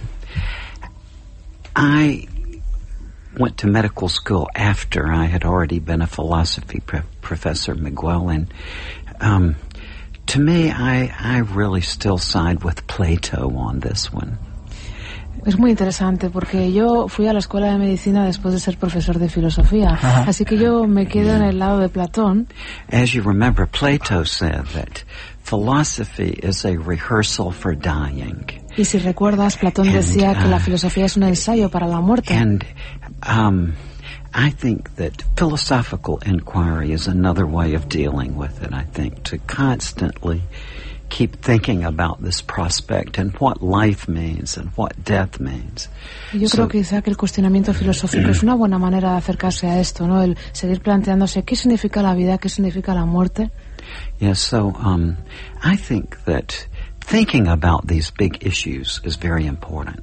I went to medical school after I had already been a philosophy pre- professor, Miguel, and um, to me, I, I really still side with Plato on this one. Es muy interesante porque yo fui a la escuela de medicina después de ser profesor de filosofía, uh-huh. Así que yo me quedo en el lado de Platón. As you remember, Plato said that philosophy is a rehearsal for dying. Y si recuerdas, Platón decía and, uh, que la filosofía es un ensayo para la muerte. And um, I think that philosophical inquiry is another way of dealing with it. I think to constantly keep thinking about this prospect and what life means and what death means. Yo so, creo que quizá que el cuestionamiento filosófico es una buena manera de acercarse a esto, ¿no? El seguir planteándose qué significa la vida, qué significa la muerte. Yes, so um, I think that thinking about these big issues is very important.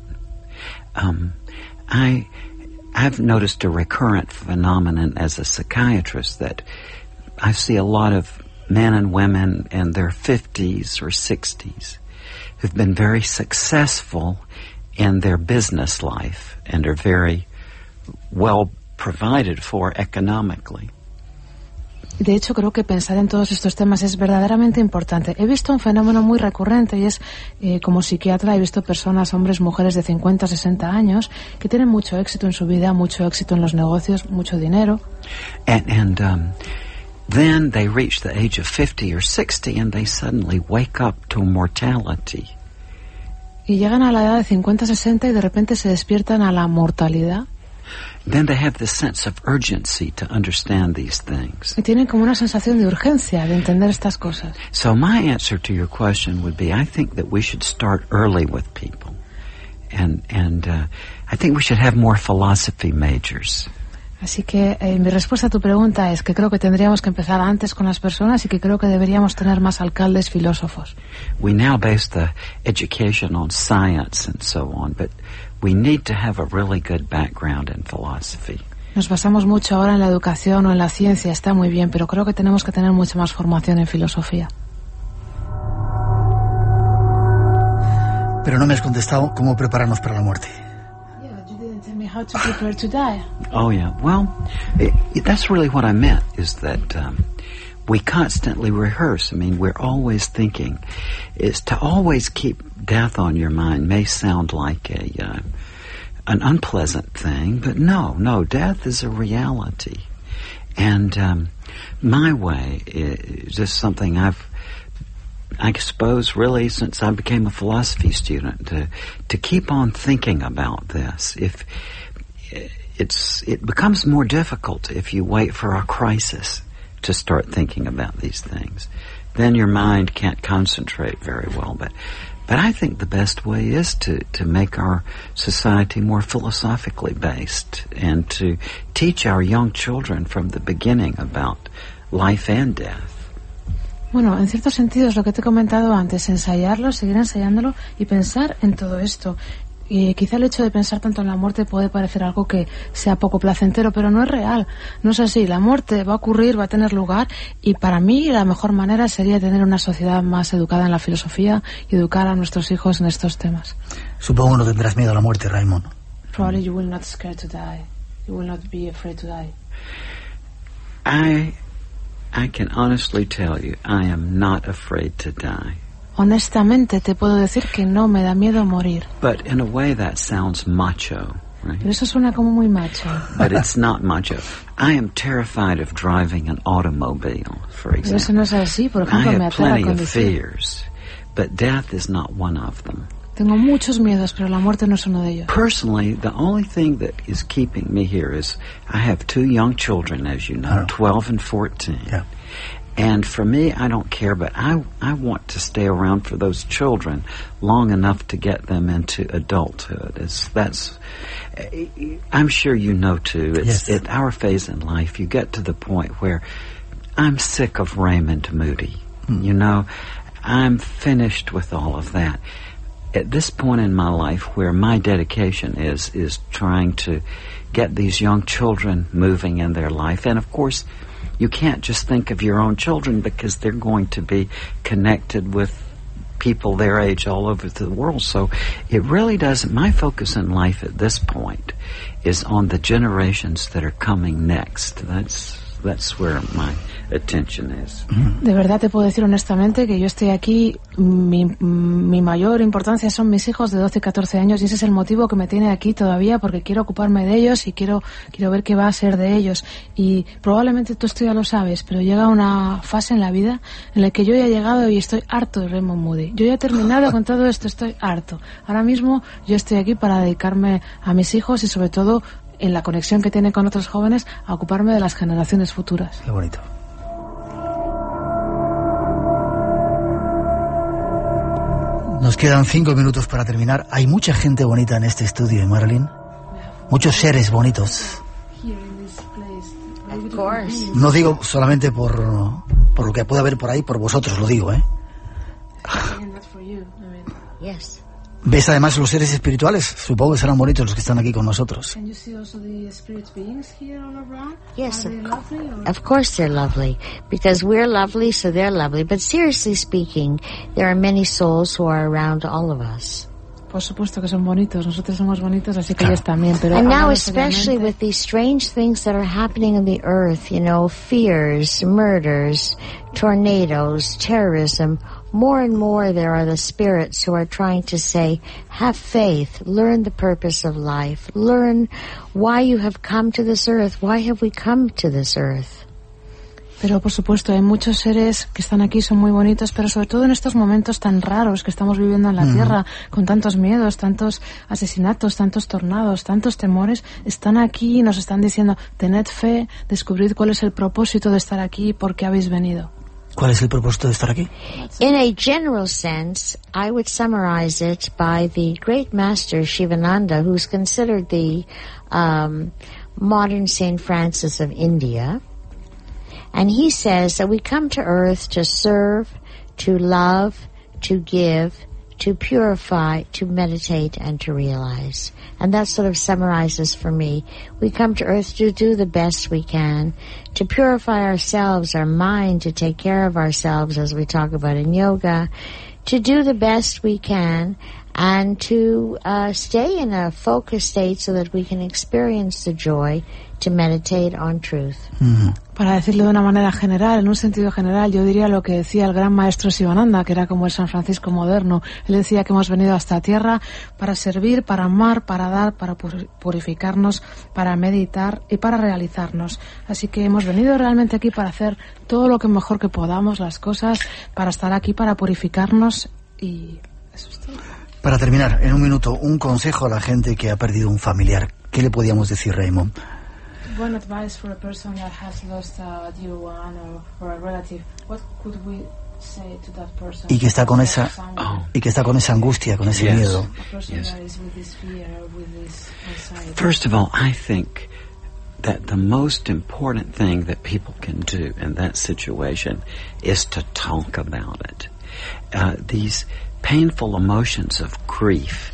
Um, I, I've noticed a recurrent phenomenon as a psychiatrist that I see a lot of men and women in their fifties or sixties who've been very successful in their business life and are very well provided for economically. De hecho, creo que pensar en todos estos temas es verdaderamente importante. He visto un fenómeno muy recurrente y es, eh, como psiquiatra, he visto personas, hombres, mujeres de cincuenta, sesenta años que tienen mucho éxito en su vida, mucho éxito en los negocios, mucho dinero. And, and um, then they reach the age of fifty or sixty and they suddenly wake up to mortality. Y llegan a la edad de cincuenta, sesenta y de repente se despiertan a la mortalidad. Then they have this sense of urgency to understand these things. Y tienen como una sensación de urgencia de entender estas cosas. So my answer to your question would be, I think that we should start early with people, and and uh, I think we should have more philosophy majors. Así que eh, mi respuesta a tu pregunta es que creo que tendríamos que empezar antes con las personas y que creo que deberíamos tener más alcaldes filósofos. We now base the education on science and so on, but we need to have a really good background in philosophy. Nos basamos mucho ahora en la educación o en la ciencia, está muy bien, pero creo que tenemos que tener mucha más formación en filosofía. Pero no me has contestado cómo prepararnos para la muerte. How to prepare to die. Oh yeah, well, it, it, that's really what I meant, is that um, we constantly rehearse. I mean, we're always thinking. Is to always keep death on your mind may sound like a uh, an unpleasant thing, but no, no, death is a reality. And um, my way is just something I've I suppose really since I became a philosophy student to to keep on thinking about this. If it's it becomes more difficult if you wait for a crisis to start thinking about these things. Then your mind can't concentrate very well. But but I think the best way is to to make our society more philosophically based and to teach our young children from the beginning about life and death. Bueno, en cierto sentido es lo que te he comentado antes, ensayarlo, seguir ensayándolo y pensar en todo esto. Y quizá el hecho de pensar tanto en la muerte puede parecer algo que sea poco placentero, pero no es real. No es así. La muerte va a ocurrir, va a tener lugar, y para mí la mejor manera sería tener una sociedad más educada en la filosofía y educar a nuestros hijos en estos temas. Supongo no tendrás miedo a la muerte, Raymond. Probably you will not scared to die. You will not be afraid to die. I... I can honestly tell you, I am not afraid to die. honestamente te puedo decir que no me da miedo morir. But in a way that sounds macho, right? Pero eso suena como muy macho. But it's not macho. I am terrified of driving an automobile, for Pero eso no es example. así, por I ejemplo, me have aterra plenty of conducir. fears, but death is not one of them. Tengo muchos miedos, pero la muerte no es uno de ellos. Personally, the only thing that is keeping me here is I have two young children, as you know, Oh. twelve and fourteen. Yeah. And for me, I don't care, but I I want to stay around for those children long enough to get them into adulthood. It's, that's, I'm sure you know too. It's Yes. at our phase in life, you get to the point where I'm sick of Raymond Moody. Mm. You know, I'm finished with all of that. At this point in my life where my dedication is, is trying to get these young children moving in their life. And of course, you can't just think of your own children because they're going to be connected with people their age all over the world. So it really doesn't, my focus in life at this point is on the generations that are coming next. That's, that's where my attention is. De verdad te puedo decir honestamente que yo estoy aquí, mi, mi mayor importancia son mis hijos de doce y catorce años y ese es el motivo que me tiene aquí todavía porque quiero ocuparme de ellos y quiero quiero ver qué va a ser de ellos. Y probablemente tú esto ya lo sabes, pero llega una fase en la vida en la que yo ya he llegado y estoy harto de Raymond Moody. Yo ya he terminado con todo esto, estoy harto. Ahora mismo yo estoy aquí para dedicarme a mis hijos y sobre todo en la conexión que tiene con otros jóvenes a ocuparme de las generaciones futuras. Qué bonito. Nos quedan cinco minutos para terminar. Hay mucha gente bonita en este estudio, Marilyn. Muchos seres bonitos. Of course. No digo solamente por, por lo que pueda haber por ahí, por vosotros lo digo, ¿eh? Yes. ¿Ves además los seres espirituales? Supongo que serán bonitos los que están aquí con nosotros. Can you see also the spirit beings here all around? Yes, Are of, they co- lovely or- of course they're lovely, because we're lovely, so they're lovely. But seriously speaking, there are many souls who are around all of us. Por supuesto que son bonitos, nosotros somos bonitos, así que ellos también. Pero And now, hablando especially seriamente, with these strange things that are happening on the earth, you know, fears, murders, tornadoes, terrorism, more and more there are the spirits who are trying to say, have faith, learn the purpose of life, learn why you have come to this earth, why have we come to this earth. Pero por supuesto hay muchos seres que están aquí, son muy bonitos, pero sobre todo en estos momentos tan raros que estamos viviendo en la Tierra, con tantos miedos, tantos asesinatos, tantos tornados, tantos temores, están aquí y nos están diciendo, tened fe, descubrid cuál es el propósito de estar aquí y por qué habéis venido. ¿Cuál es el propósito de estar aquí? In a general sense, I would summarize it by the great master Shivananda, who's considered the um, modern Saint Francis of India. And he says that we come to earth to serve, to love, to give, to purify, to meditate, and to realize. And that sort of summarizes for me. We come to earth to do the best we can, to purify ourselves, our mind, to take care of ourselves, as we talk about in yoga, to do the best we can, and to uh, stay in a focused state so that we can experience the joy, to meditate on truth. Mm. Para decirlo de una manera general, en un sentido general, yo diría lo que decía el gran maestro Sivananda, que era como el San Francisco moderno. Él decía que hemos venido a esta tierra para servir, para amar, para dar, para purificarnos, para meditar y para realizarnos. Así que hemos venido realmente aquí para hacer todo lo que mejor que podamos, las cosas, para estar aquí, para purificarnos y eso es todo. Para terminar, en un minuto, un consejo a la gente que ha perdido un familiar. ¿Qué le podíamos decir, Raymond? One advice for a person that has lost a dear one or, or a relative. What could we say to that person? Y que está con esa, Oh. y que está con esa angustia, con ese Yes. miedo. A person Yes. that is with this fear or with this anxiety. First of all, I think that the most important thing that people can do in that situation is to talk about it. Uh, these painful emotions of grief,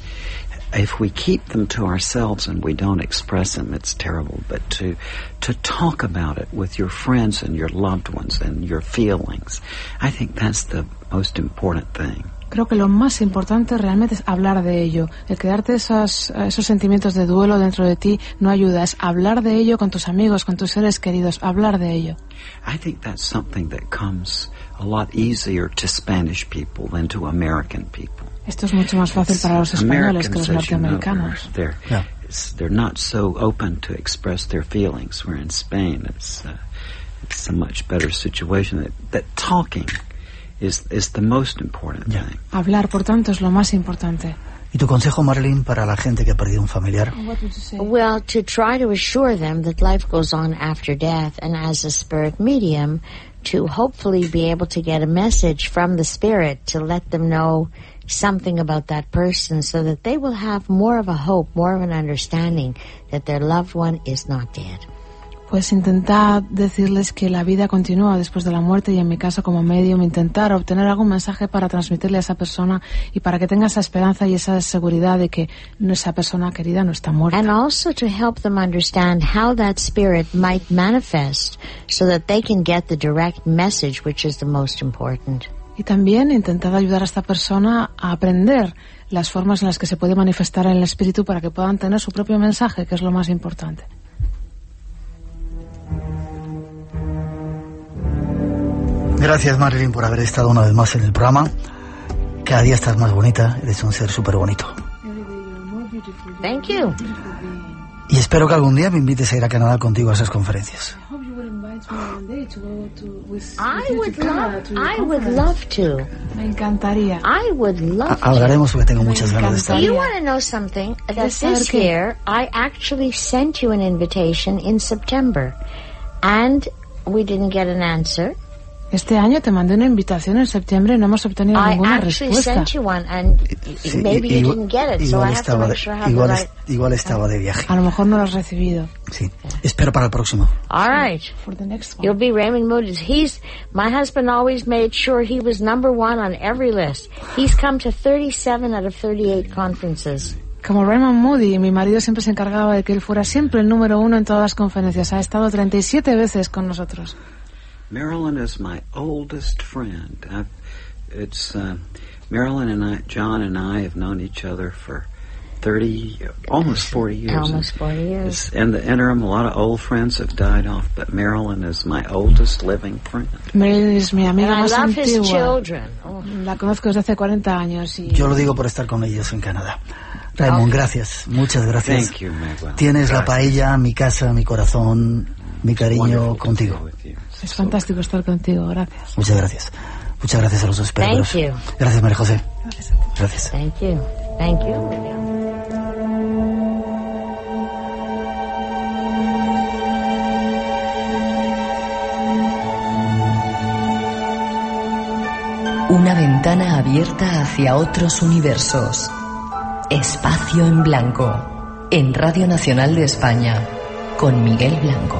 if we keep them to ourselves and we don't express them, it's terrible. But to to talk about it with your friends and your loved ones and your feelings, I think that's the most important thing. Creo que lo más importante realmente es hablar de ello. El quedarte esas, esos sentimientos de duelo dentro de ti no ayuda. Es hablar de ello con tus amigos, con tus seres queridos. Hablar de ello. I think that's something that comes a lot easier to Spanish people than to American people. Esto es mucho más fácil para los españoles que los norteamericanos. They're, yeah. they're not so open to express their feelings. Where in Spain, it's, uh, it's a much better situation. That, that talking is, is the most important yeah. thing. Hablar, por tanto, es lo más importante. ¿Y tu consejo, Marilyn, para la gente que ha perdido un familiar? Well, to try to assure them that life goes on after death, and as a spirit medium, to hopefully be able to get a message from the spirit to let them know something about that person so that they will have more of a hope, more of an understanding that their loved one is not dead. Pues intentar decirles que la vida continúa después de la muerte, y en mi caso como medium intentar obtener algún mensaje para transmitirle a esa persona y para que tenga esa esperanza y esa seguridad de que esa persona querida no está muerta. And also to help them understand how that spirit might manifest so that they can get the direct message, which is the most important. Y también intentar ayudar a esta persona a aprender las formas en las que se puede manifestar en el espíritu para que puedan tener su propio mensaje, que es lo más importante. Gracias, Marilyn, por haber estado una vez más en el programa. Cada día estás más bonita, eres un ser súper bonito. Thank you. Y espero que algún día me invites a ir a Canadá contigo a esas conferencias. I would love, I would love to. Me encantaría. I would love to. Hablaremos porque tengo muchas ganas de estar. You want to know something? This is here. I actually sent you an invitation in September, and we didn't get an answer. Este año te mandé una invitación en septiembre y no hemos obtenido I ninguna actually respuesta. Sent you one and Sí, maybe you igual, didn't get it, so igual I have to estaba make de, sure I have igual, the es- right. igual estaba de viaje. A lo mejor no lo has recibido. Sí. Espero para el próximo. All right. For the next one. You'll be Raymond Moody. He's, my husband always made sure he was number one on every list. He's come to thirty-seven out of thirty-eight conferences. Como Raymond Moody, mi marido siempre se encargaba de que él fuera siempre el número uno en todas las conferencias. Ha estado treinta y siete veces con nosotros. Marilyn is my oldest friend. I've, it's uh, Marilyn and I, John and I have known each other for thirty, almost forty years. Almost forty years. In the interim, a lot of old friends have died off, but Marilyn is my oldest living friend. Mary es mi amiga And I más love his antigua. children. Oh. La conozco desde hace cuarenta años y Yo lo digo por estar con ellos en Canadá. Raymond, gracias. Muchas gracias. Thank you, Miguel. Tienes la Gracias. paella, mi casa, mi corazón, mi cariño Wonderful to contigo. be with you. es fantástico estar contigo. Gracias. Muchas gracias. Muchas gracias a los dos peregrinos. Thank you. Gracias, María José. Gracias. Thank you. Thank you. Una ventana abierta hacia otros universos. Espacio en Blanco. En Radio Nacional de España. Con Miguel Blanco.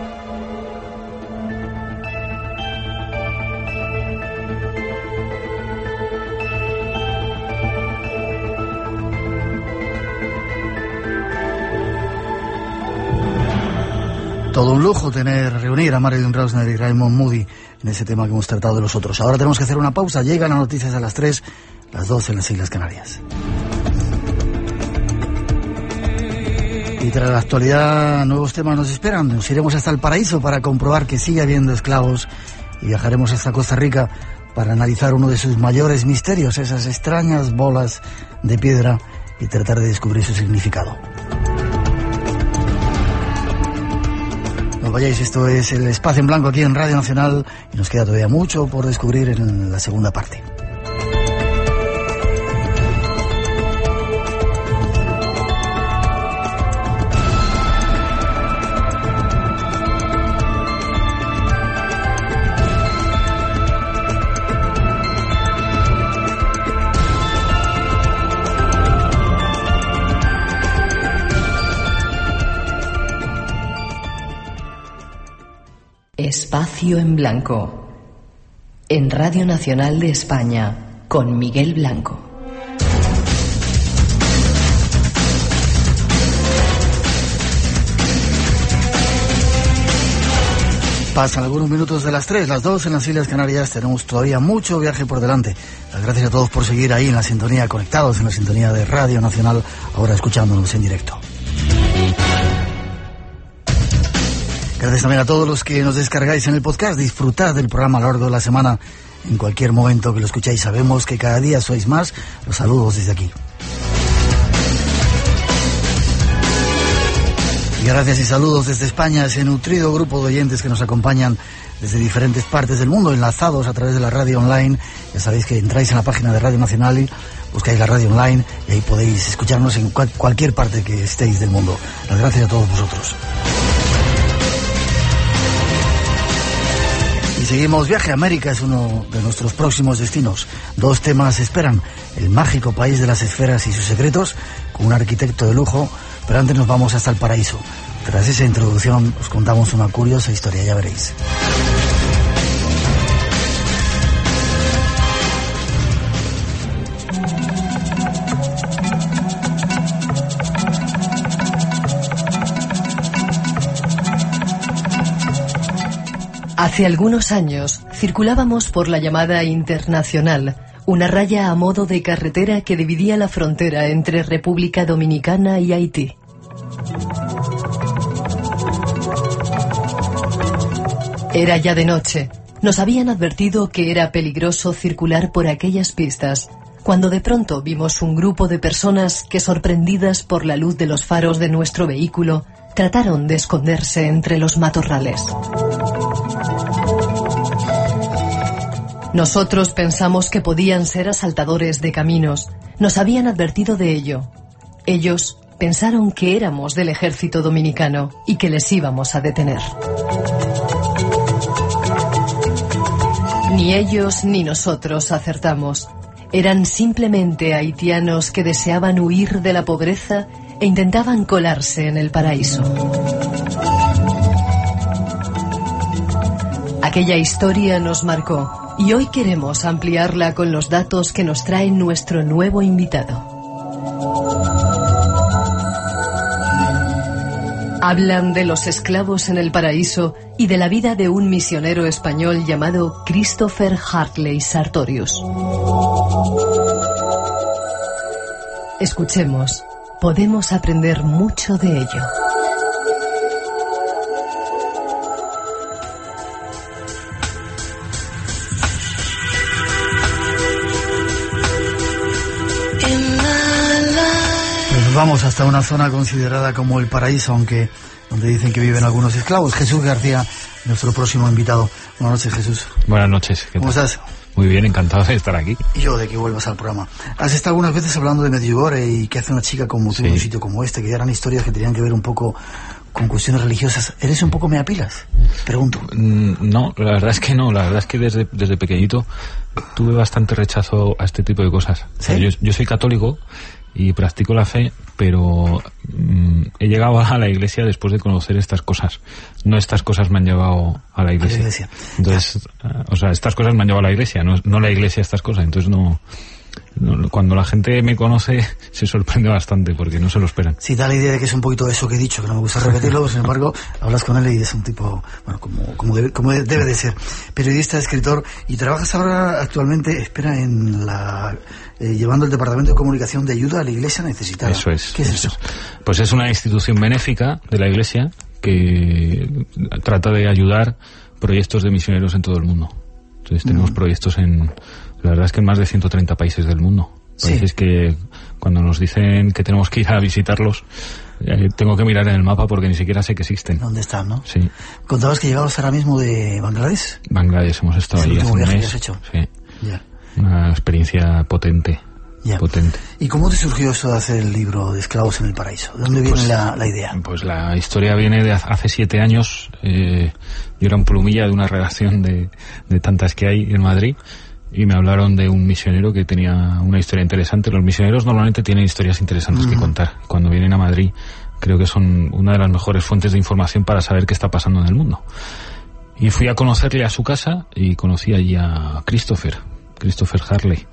Todo un lujo tener, reunir a Marilyn Rausner y Raymond Moody en ese tema que hemos tratado de los otros. Ahora tenemos que hacer una pausa. Llegan las noticias a las tres, las dos en las Islas Canarias. Y tras la actualidad, nuevos temas nos esperan. Nos iremos hasta el paraíso para comprobar que sigue habiendo esclavos y viajaremos hasta Costa Rica para analizar uno de sus mayores misterios, esas extrañas bolas de piedra, y tratar de descubrir su significado. No os vayáis, esto es el Espacio en Blanco aquí en Radio Nacional y nos queda todavía mucho por descubrir en la segunda parte. Espacio en Blanco. En Radio Nacional de España. Con Miguel Blanco. Pasan algunos minutos de las tres, las dos en las Islas Canarias. Tenemos todavía mucho viaje por delante. Las gracias a todos por seguir ahí en la sintonía, conectados en la sintonía de Radio Nacional, ahora escuchándonos en directo. Gracias también a todos los que nos descargáis en el podcast. Disfrutad del programa a lo largo de la semana, en cualquier momento que lo escucháis. Sabemos que cada día sois más. Los saludos desde aquí. Y gracias y saludos desde España, ese nutrido grupo de oyentes que nos acompañan desde diferentes partes del mundo, enlazados a través de la radio online. Ya sabéis que entráis en la página de Radio Nacional y buscáis la radio online y ahí podéis escucharnos en cual, cualquier parte que estéis del mundo. Las gracias a todos vosotros. Y seguimos viaje. América es uno de nuestros próximos destinos. Dos temas esperan: el mágico país de las esferas y sus secretos, con un arquitecto de lujo. Pero antes nos vamos hasta el paraíso. Tras esa introducción os contamos una curiosa historia, ya veréis. Hace algunos años circulábamos por la llamada Internacional, una raya a modo de carretera que dividía la frontera entre República Dominicana y Haití. Era ya de noche. Nos habían advertido que era peligroso circular por aquellas pistas, cuando de pronto vimos un grupo de personas que, sorprendidas por la luz de los faros de nuestro vehículo, trataron de esconderse entre los matorrales. Nosotros pensamos que podían ser asaltadores de caminos. Nos habían advertido de ello. Ellos pensaron que éramos del ejército dominicano y que les íbamos a detener. Ni ellos ni nosotros acertamos. Eran simplemente haitianos que deseaban huir de la pobreza e intentaban colarse en el paraíso. Aquella historia nos marcó y hoy queremos ampliarla con los datos que nos trae nuestro nuevo invitado. Hablan de los esclavos en el paraíso y de la vida de un misionero español llamado Christopher Hartley Sartorius. Escuchemos, podemos aprender mucho de ello. Vamos hasta una zona considerada como el paraíso, aunque donde dicen que viven algunos esclavos. Jesús García, nuestro próximo invitado. Buenas noches, Jesús. Buenas noches. ¿Cómo estás? Muy bien, encantado de estar aquí. Y yo de que vuelvas al programa. Has estado algunas veces hablando de Medjugorje y qué hace una chica como tú sí. en un sitio como este, que eran historias que tenían que ver un poco con cuestiones religiosas. ¿Eres un poco meapilas? Pregunto. No, la verdad es que no. La verdad es que desde, desde pequeñito tuve bastante rechazo a este tipo de cosas. ¿Sí? O sea, yo, yo soy católico y practico la fe, pero mmm, he llegado a la iglesia después de conocer estas cosas. No estas cosas me han llevado a la iglesia. A la iglesia. Entonces, uh, o sea, estas cosas me han llevado a la iglesia, no, no la iglesia estas cosas. Entonces no, no... Cuando la gente me conoce se sorprende bastante porque no se lo esperan. Sí, da la idea de que es un poquito eso que he dicho, que no me gusta repetirlo, sin embargo, hablas con él y es un tipo, bueno, como, como, debe, como debe de ser. Periodista, escritor, y trabajas ahora actualmente, espera, en la... Eh, llevando el Departamento de Comunicación de Ayuda a la Iglesia Necesitada. Eso es. ¿Qué es eso? eso? Pues es una institución benéfica de la Iglesia que trata de ayudar proyectos de misioneros en todo el mundo. Entonces tenemos mm. proyectos en, la verdad es que en más de ciento treinta países del mundo. Países sí. que cuando nos dicen que tenemos que ir a visitarlos, eh, tengo que mirar en el mapa porque ni siquiera sé que existen. ¿Dónde están, no? Sí. Contabas que llegabas ahora mismo de Bangladesh. Bangladesh, hemos estado ahí hace un mes. ¿Qué has hecho? Sí. Ya. Una experiencia potente. Ya. Potente. ¿Y cómo te surgió eso de hacer el libro de Esclavos en el Paraíso? ¿De dónde viene pues, la, la idea? Pues la historia viene de hace siete años. Eh, yo era un plumilla de una redacción de, de tantas que hay en Madrid y me hablaron de un misionero que tenía una historia interesante. Los misioneros normalmente tienen historias interesantes mm. que contar. Cuando vienen a Madrid creo que son una de las mejores fuentes de información para saber qué está pasando en el mundo. Y fui a conocerle a su casa y conocí allí a Christopher, Christopher Hartley.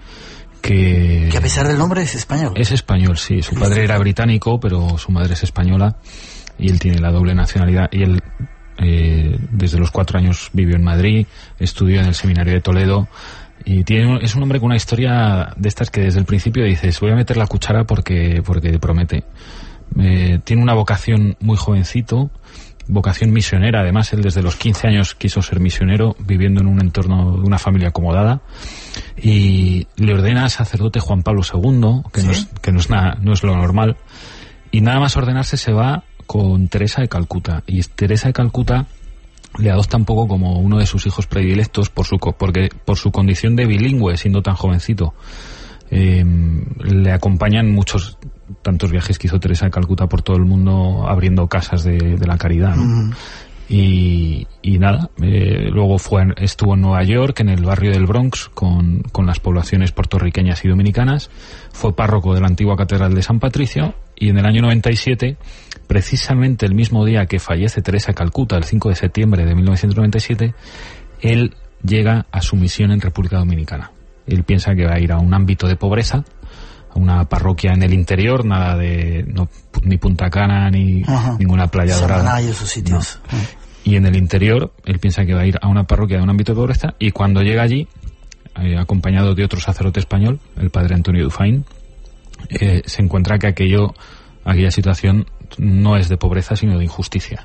Que, que a pesar del nombre es español. Es español, sí. Su padre era británico, pero su madre es española y él tiene la doble nacionalidad. Y él eh, desde los cuatro años vivió en Madrid, estudió en el seminario de Toledo, y tiene, es un hombre con una historia de estas que desde el principio dices, voy a meter la cuchara porque, porque promete. Eh, tiene una vocación muy jovencito, vocación misionera. Además, él desde los quince años quiso ser misionero, viviendo en un entorno de una familia acomodada, y le ordena al sacerdote Juan Pablo segundo, que, ¿sí?, no es, que no es nada, no es lo normal, y nada más ordenarse se va con Teresa de Calcuta, y Teresa de Calcuta le adopta un poco como uno de sus hijos predilectos por su, porque, por su condición de bilingüe, siendo tan jovencito. Eh, le acompañan muchos, tantos viajes que hizo Teresa de Calcuta por todo el mundo, abriendo casas de, de la caridad, ¿no? Mm. Y, y nada, eh, luego fue, estuvo en Nueva York, en el barrio del Bronx, con, con las poblaciones puertorriqueñas y dominicanas. Fue párroco de la antigua Catedral de San Patricio, y en el año noventa y siete, precisamente el mismo día que fallece Teresa de Calcuta, el cinco de septiembre de mil novecientos noventa y siete, él llega a su misión en República Dominicana. Él piensa que va a ir a un ámbito de pobreza, a una parroquia en el interior, nada de no, ni Punta Cana ni Ajá. ninguna playa dorada. Samaná y esos sitios. No. Y en el interior, él piensa que va a ir a una parroquia de un ámbito de pobreza, y cuando llega allí, eh, acompañado de otro sacerdote español, el padre Antonio Dufáin, eh, se encuentra que aquello, aquella situación no es de pobreza, sino de injusticia.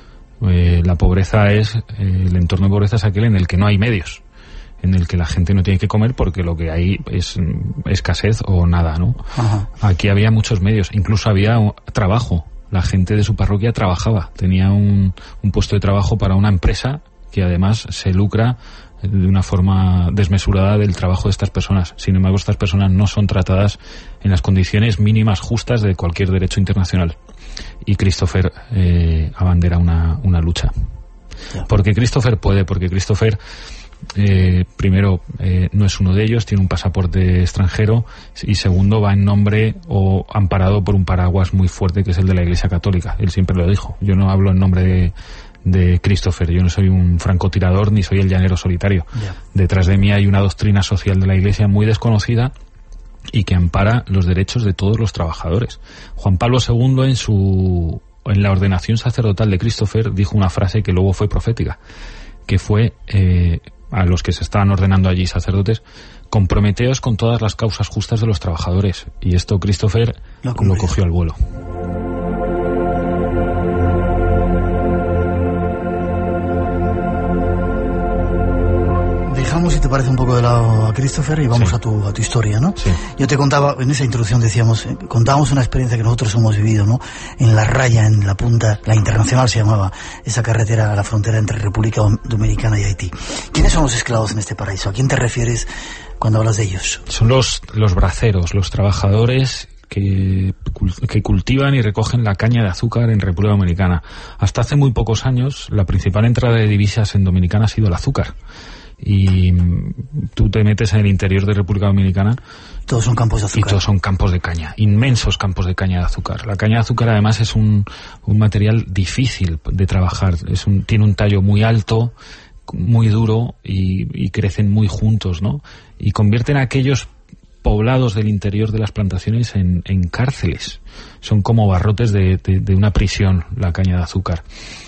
Eh, la pobreza es, eh, el entorno de pobreza es aquel en el que no hay medios, en el que la gente no tiene que comer porque lo que hay es escasez o nada, ¿no? Ajá. Aquí había muchos medios, incluso había un trabajo. La gente de su parroquia trabajaba, tenía un, un puesto de trabajo para una empresa que además se lucra de una forma desmesurada del trabajo de estas personas. Sin embargo, estas personas no son tratadas en las condiciones mínimas justas de cualquier derecho internacional. Y Christopher eh, abandera una, una lucha. Ya. Porque Christopher puede, porque Christopher... Eh, primero, eh, no es uno de ellos, tiene un pasaporte extranjero, y segundo, va en nombre o amparado por un paraguas muy fuerte que es el de la Iglesia Católica. Él siempre lo dijo, yo no hablo en nombre de, de Christopher, yo no soy un francotirador ni soy el llanero solitario. Yeah. Detrás de mí hay una doctrina social de la Iglesia muy desconocida y que ampara los derechos de todos los trabajadores. Juan Pablo segundo, en su en la ordenación sacerdotal de Christopher, dijo una frase que luego fue profética, que fue eh, a los que se estaban ordenando allí sacerdotes: comprometeos con todas las causas justas de los trabajadores. Y esto Christopher lo, lo cogió al vuelo. Dejamos, si te parece, un poco de lado a Christopher y vamos sí. a tu a tu historia, ¿no? Sí. Yo te contaba, en esa introducción decíamos, eh, contábamos una experiencia que nosotros hemos vivido, ¿no? En la raya, en la punta, la Internacional se llamaba, esa carretera a la frontera entre República Dominicana y Haití. ¿Quiénes son los esclavos en este paraíso? ¿A quién te refieres cuando hablas de ellos? Son los, los braceros, los trabajadores que, que cultivan y recogen la caña de azúcar en República Dominicana. Hasta hace muy pocos años, la principal entrada de divisas en Dominicana ha sido el azúcar. Y tú te metes en el interior de República Dominicana, todos son campos de azúcar, y todos son campos de caña, inmensos campos de caña de azúcar. La caña de azúcar además es un, un material difícil de trabajar, es un, tiene un tallo muy alto, muy duro, y, y crecen muy juntos, ¿no? Y convierten a aquellos poblados del interior de las plantaciones en, en cárceles. Son como barrotes de, de, de una prisión, la caña de azúcar.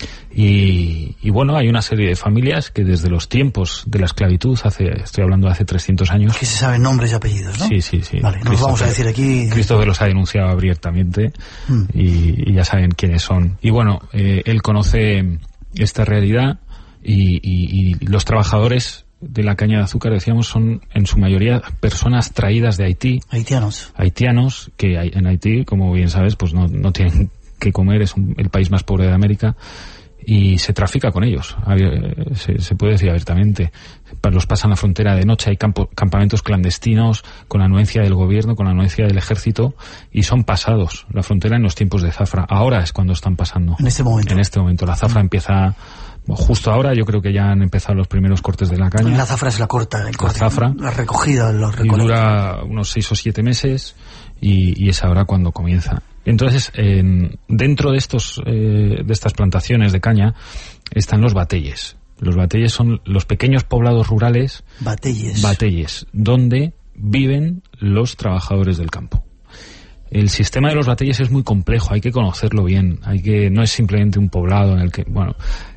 Y, y bueno, hay una serie de familias que desde los tiempos de la esclavitud, hace, estoy hablando de hace trescientos años... Que se saben nombres y apellidos, ¿no? Sí, sí, sí. Vale, nos vamos a decir aquí... Christopher los ha denunciado abiertamente, mm. y, y ya saben quiénes son. Y bueno, eh, él conoce esta realidad, y, y, y los trabajadores de la caña de azúcar, decíamos, son en su mayoría personas traídas de Haití. Haitianos. Haitianos, que hay, en Haití, como bien sabes, pues no, no tienen que comer, es un, el país más pobre de América. Y se trafica con ellos, se, se puede decir abiertamente. Los pasan la frontera de noche, hay campo, campamentos clandestinos con la anuencia del gobierno, con la anuencia del ejército, y son pasados la frontera en los tiempos de zafra. Ahora es cuando están pasando. En este momento. En este momento. La zafra mm. empieza justo ahora. Yo creo que ya han empezado los primeros cortes de la caña. La zafra es la corta, el corte, la zafra. La recogida, los recolectos. Y dura unos seis o siete meses, y, y es ahora cuando comienza. Entonces, eh, dentro de estos eh, de estas plantaciones de caña están los batelles. Los batelles son los pequeños poblados rurales. Batelles. Batelles, donde viven los trabajadores del campo. El sistema de los batelles es muy complejo, hay que conocerlo bien. Hay que no es simplemente un poblado en el que, bueno,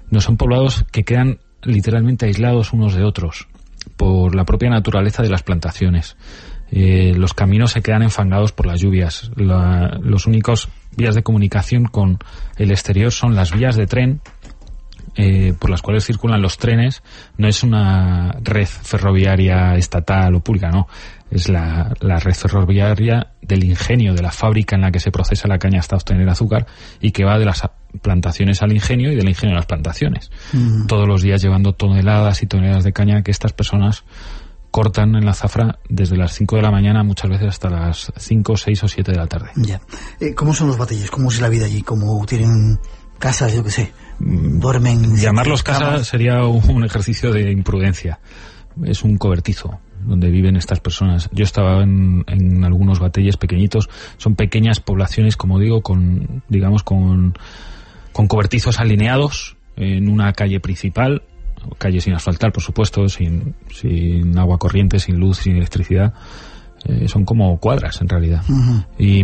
No, son poblados que quedan literalmente aislados unos de otros por la propia naturaleza de las plantaciones. Eh, los caminos se quedan enfangados por las lluvias. La, los únicos vías de comunicación con el exterior son las vías de tren eh, por las cuales circulan los trenes. No es una red ferroviaria estatal o pública, no. Es la, la red ferroviaria del ingenio, de la fábrica en la que se procesa la caña hasta obtener azúcar, y que va de las plantaciones al ingenio y del ingenio a las plantaciones. Mm. Todos los días llevando toneladas y toneladas de caña que estas personas cortan en la zafra desde las cinco de la mañana, muchas veces hasta las cinco, seis o siete de la tarde. Ya. Eh, ¿Cómo son los batalles? ¿Cómo es la vida allí? ¿Cómo tienen casas, yo qué sé? ¿Duermen? Llamarlos casas sería un ejercicio de imprudencia. Es un cobertizo donde viven estas personas. Yo estaba en, en algunos batalles pequeñitos. Son pequeñas poblaciones, como digo, con, digamos, con, con cobertizos alineados en una calle principal. Calle sin asfaltar, por supuesto, sin, sin agua corriente, sin luz, sin electricidad. Eh, son como cuadras, en realidad. Uh-huh. Y,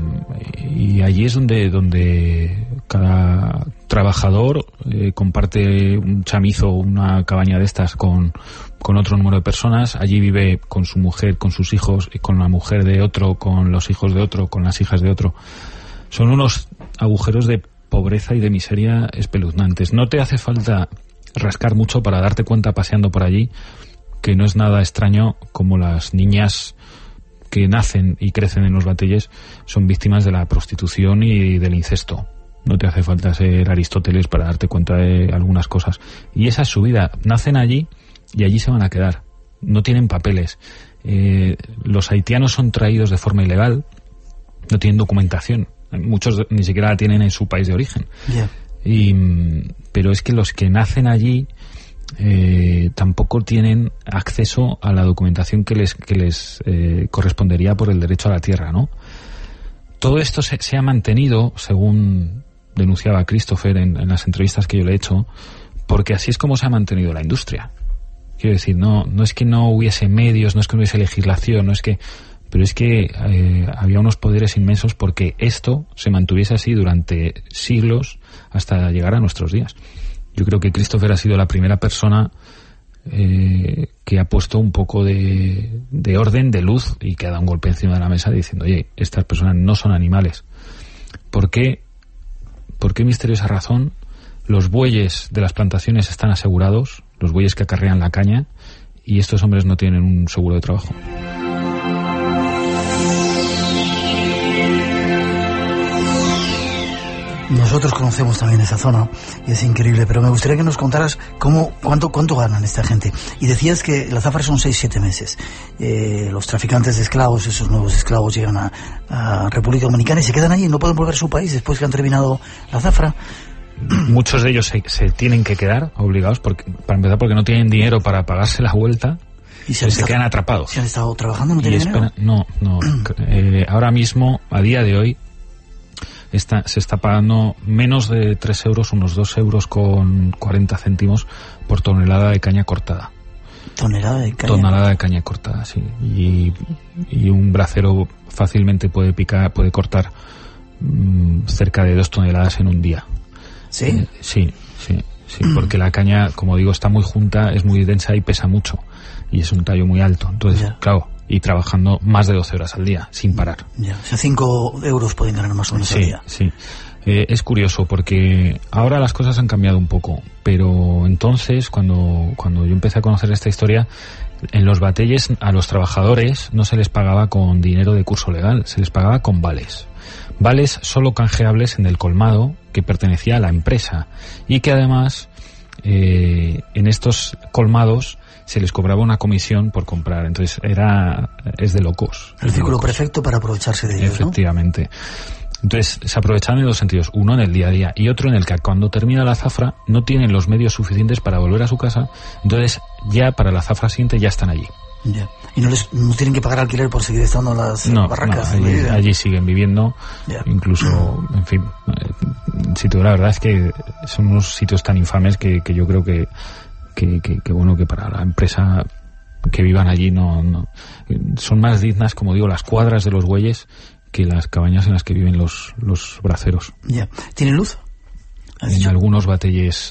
y allí es donde, donde cada trabajador eh, comparte un chamizo, una cabaña de estas con, con otro número de personas. Allí vive con su mujer, con sus hijos, con la mujer de otro, con los hijos de otro, con las hijas de otro. Son unos agujeros de pobreza y de miseria espeluznantes. No te hace falta rascar mucho para darte cuenta, paseando por allí, que no es nada extraño como las niñas que nacen y crecen en los batalles son víctimas de la prostitución y del incesto. No te hace falta ser Aristóteles para darte cuenta de algunas cosas. Y esa es su vida. Nacen allí y allí se van a quedar. No tienen papeles. Eh, los haitianos son traídos de forma ilegal. No tienen documentación. Muchos ni siquiera la tienen en su país de origen. Yeah. Y, pero es que los que nacen allí eh, tampoco tienen acceso a la documentación que les que les eh, correspondería por el derecho a la tierra, ¿no? Todo esto se, se ha mantenido, según denunciaba Christopher en, en las entrevistas que yo le he hecho, porque así es como se ha mantenido la industria. Quiero decir, no no es que no hubiese medios, no es que no hubiese legislación, no es que pero es que eh, había unos poderes inmensos porque esto se mantuviese así durante siglos hasta llegar a nuestros días. Yo creo que Christopher ha sido la primera persona eh, que ha puesto un poco de, de orden, de luz, y que ha dado un golpe encima de la mesa diciendo, oye, estas personas no son animales. ¿Por qué? ¿Por qué misteriosa razón los bueyes de las plantaciones están asegurados, los bueyes que acarrean la caña, y estos hombres no tienen un seguro de trabajo? Nosotros conocemos también esa zona y es increíble, pero me gustaría que nos contaras cómo, cuánto, cuánto ganan esta gente. Y decías que la zafra son seis, siete meses. Eh, los traficantes de esclavos, esos nuevos esclavos, llegan a, a República Dominicana y se quedan allí, no pueden volver a su país después que han terminado la zafra. Muchos de ellos se, se tienen que quedar obligados, porque, para empezar, porque no tienen dinero para pagarse la vuelta. Y se, se quedan atrapados. ¿Se han estado trabajando? ¿No tienen dinero? No, no. eh, ahora mismo, a día de hoy, Está, se está pagando menos de tres euros, unos dos euros con cuarenta céntimos por tonelada de caña cortada. ¿Tonelada de caña? Tonelada de caña cortada, sí. Y, y un bracero fácilmente puede picar, puede cortar mmm, cerca de dos toneladas en un día. ¿Sí? Eh, sí, sí, sí, porque la caña, como digo, está muy junta, es muy densa y pesa mucho. Y es un tallo muy alto. Entonces, yeah. claro, y trabajando más de doce horas al día, sin parar. Ya, o sea, cinco euros pueden ganar más o menos sí, al día. Sí, eh, es curioso porque ahora las cosas han cambiado un poco, pero entonces, cuando, cuando yo empecé a conocer esta historia, en los batalles a los trabajadores no se les pagaba con dinero de curso legal, se les pagaba con vales. Vales solo canjeables en el colmado que pertenecía a la empresa y que además eh, en estos colmados se les cobraba una comisión por comprar. Entonces era es de locos. El círculo perfecto para aprovecharse de ellos, efectivamente, ¿no? Entonces se aprovechan en dos sentidos. Uno, en el día a día, y otro en el que cuando termina la zafra no tienen los medios suficientes para volver a su casa. Entonces ya para la zafra siguiente ya están allí. Ya. Y no les no tienen que pagar alquiler por seguir estando en las no, barracas. No, allí, allí siguen viviendo. Ya. Incluso, en fin, si te digo la verdad es que son unos sitios tan infames que, que yo creo que Que, que, que bueno, que para la empresa que vivan allí no, no son más dignas, como digo, las cuadras de los bueyes que las cabañas en las que viven los, los braceros. Ya. ¿Tienen luz? En algunos batalles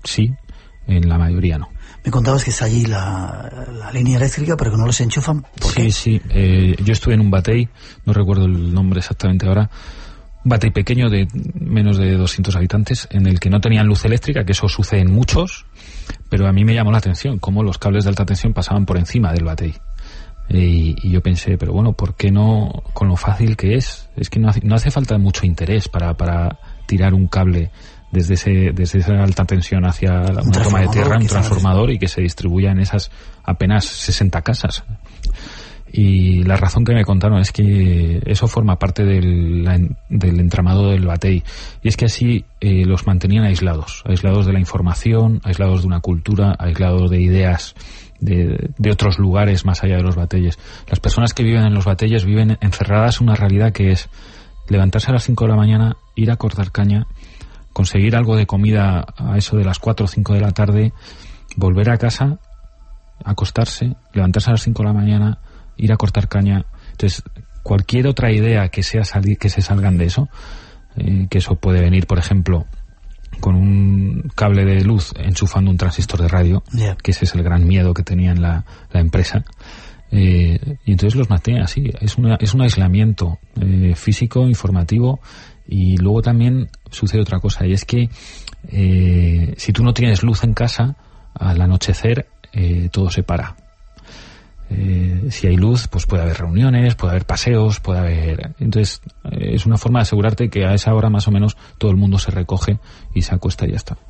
sí, en la mayoría no. Me contabas que está allí la, la línea eléctrica, pero que no los enchufan. ¿Por sí, qué? sí. Eh, yo estuve en un batey, no recuerdo el nombre exactamente ahora, un batey pequeño de menos de doscientos habitantes, en el que no tenían luz eléctrica, que eso sucede en muchos, pero a mí me llamó la atención cómo los cables de alta tensión pasaban por encima del batey. Y, y yo pensé, pero bueno, ¿por qué no, con lo fácil que es? Es que no hace, no hace falta mucho interés para, para tirar un cable desde ese desde esa alta tensión hacia una toma de tierra, un transformador, y que se distribuya en esas apenas sesenta casas. Y la razón que me contaron es que eso forma parte del, del entramado del batey, y es que así eh, los mantenían aislados, aislados de la información, aislados de una cultura, aislados de ideas de, de otros lugares más allá de los bateyes. Las personas que viven en los bateyes viven encerradas en una realidad que es levantarse a las cinco de la mañana, ir a cortar caña, conseguir algo de comida a eso de las cuatro o cinco de la tarde, volver a casa, acostarse, levantarse a las cinco de la mañana, ir a cortar caña. Entonces, cualquier otra idea que sea salir, que se salgan de eso, eh, que eso puede venir, por ejemplo, con un cable de luz enchufando un transistor de radio, yeah. que ese es el gran miedo que tenía en la, la empresa, eh, y entonces los mantiene así. Es, una, es un aislamiento eh, físico, informativo. Y luego también sucede otra cosa, y es que eh, si tú no tienes luz en casa, al anochecer eh, todo se para. Eh, si hay luz, pues puede haber reuniones, puede haber paseos, puede haber... Entonces eh, es una forma de asegurarte que a esa hora más o menos todo el mundo se recoge y se acuesta y ya está.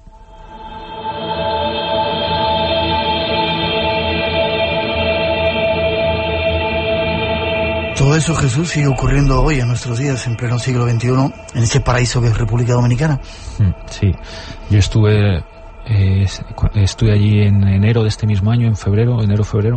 Todo eso, Jesús, sigue ocurriendo hoy, en nuestros días, en pleno siglo veintiuno, en ese paraíso que es República Dominicana. Sí, yo estuve eh, estuve allí en enero de este mismo año, en febrero, enero-febrero,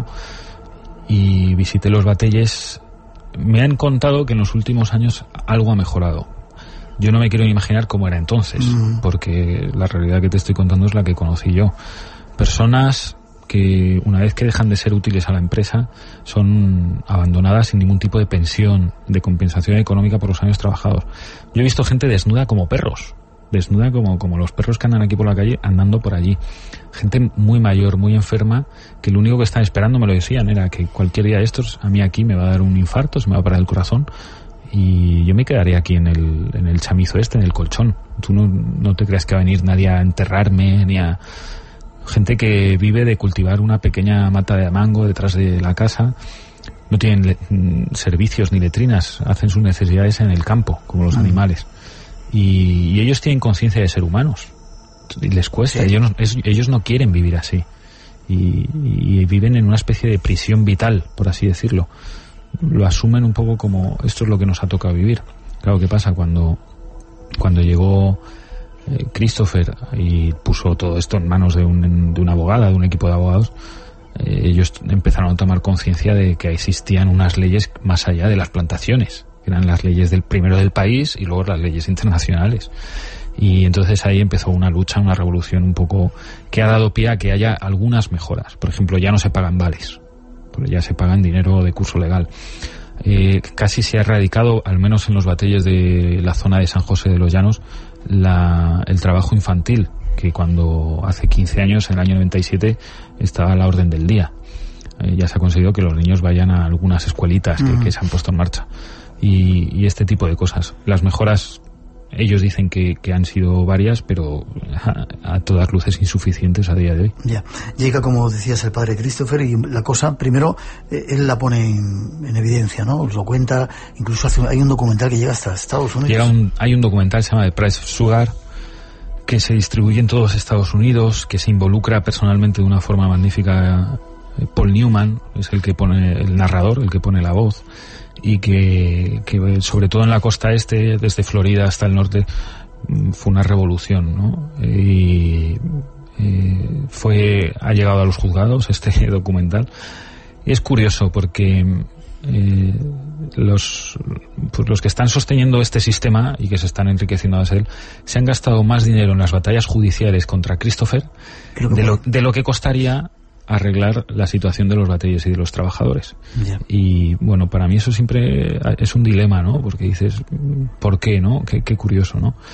y visité los bateyes. Me han contado que en los últimos años algo ha mejorado. Yo no me quiero imaginar cómo era entonces, mm. porque la realidad que te estoy contando es la que conocí yo. Personas que una vez que dejan de ser útiles a la empresa son abandonadas sin ningún tipo de pensión, de compensación económica por los años trabajados. Yo he visto gente desnuda como perros, desnuda como, como los perros que andan aquí por la calle, andando por allí. Gente muy mayor, muy enferma, que lo único que están esperando, me lo decían, era que cualquier día de estos, a mí aquí me va a dar un infarto, se me va a parar el corazón, y yo me quedaría aquí en el, en el chamizo este, en el colchón. Tú no, no te creas que va a venir nadie a enterrarme, ni a... Gente que vive de cultivar una pequeña mata de mango detrás de la casa, no tienen le- servicios ni letrinas, hacen sus necesidades en el campo, como los mm. animales. Y, y ellos tienen conciencia de ser humanos, y les cuesta, sí. ellos, no, es, ellos no quieren vivir así, y, y viven en una especie de prisión vital, por así decirlo. Lo asumen un poco como, esto es lo que nos ha tocado vivir. Claro, ¿qué pasa? Cuando, cuando llegó Christopher y puso todo esto en manos de, un, de una abogada, de un equipo de abogados, eh, ellos empezaron a tomar conciencia de que existían unas leyes más allá de las plantaciones, que eran las leyes del primero del país y luego las leyes internacionales. Y entonces ahí empezó una lucha, una revolución un poco que ha dado pie a que haya algunas mejoras. Por ejemplo, ya no se pagan vales, porque ya se pagan dinero de curso legal. Eh, casi se ha erradicado, al menos en los bateyes de la zona de San José de los Llanos, la, el trabajo infantil, que cuando hace quince años, en el año noventa y siete, estaba a la orden del día. Eh, ya se ha conseguido que los niños vayan a algunas escuelitas que, uh-huh. que se han puesto en marcha. Y, y este tipo de cosas. Las mejoras, ellos dicen que, que han sido varias, pero a, a todas luces insuficientes a día de hoy. Ya, llega, como decías, el padre Christopher, y la cosa, primero, eh, él la pone en, en evidencia, ¿no? Os lo cuenta, incluso hace, hay un documental que llega hasta Estados Unidos. Llega un, hay un documental, se llama The Price of Sugar, que se distribuye en todos Estados Unidos, que se involucra personalmente de una forma magnífica. Paul Newman es el que pone, el narrador, el que pone la voz, y que, que sobre todo en la costa este, desde Florida hasta el norte, fue una revolución, ¿no? Y eh, fue, ha llegado a los juzgados este documental. Y es curioso porque eh, los, pues los que están sosteniendo este sistema y que se están enriqueciendo a él, se han gastado más dinero en las batallas judiciales contra Christopher de lo, de lo que costaría arreglar la situación de los bateyes y de los trabajadores. Yeah. Y bueno, para mí eso siempre es un dilema, ¿no? Porque dices, ¿por qué, no? Qué, qué curioso, ¿no?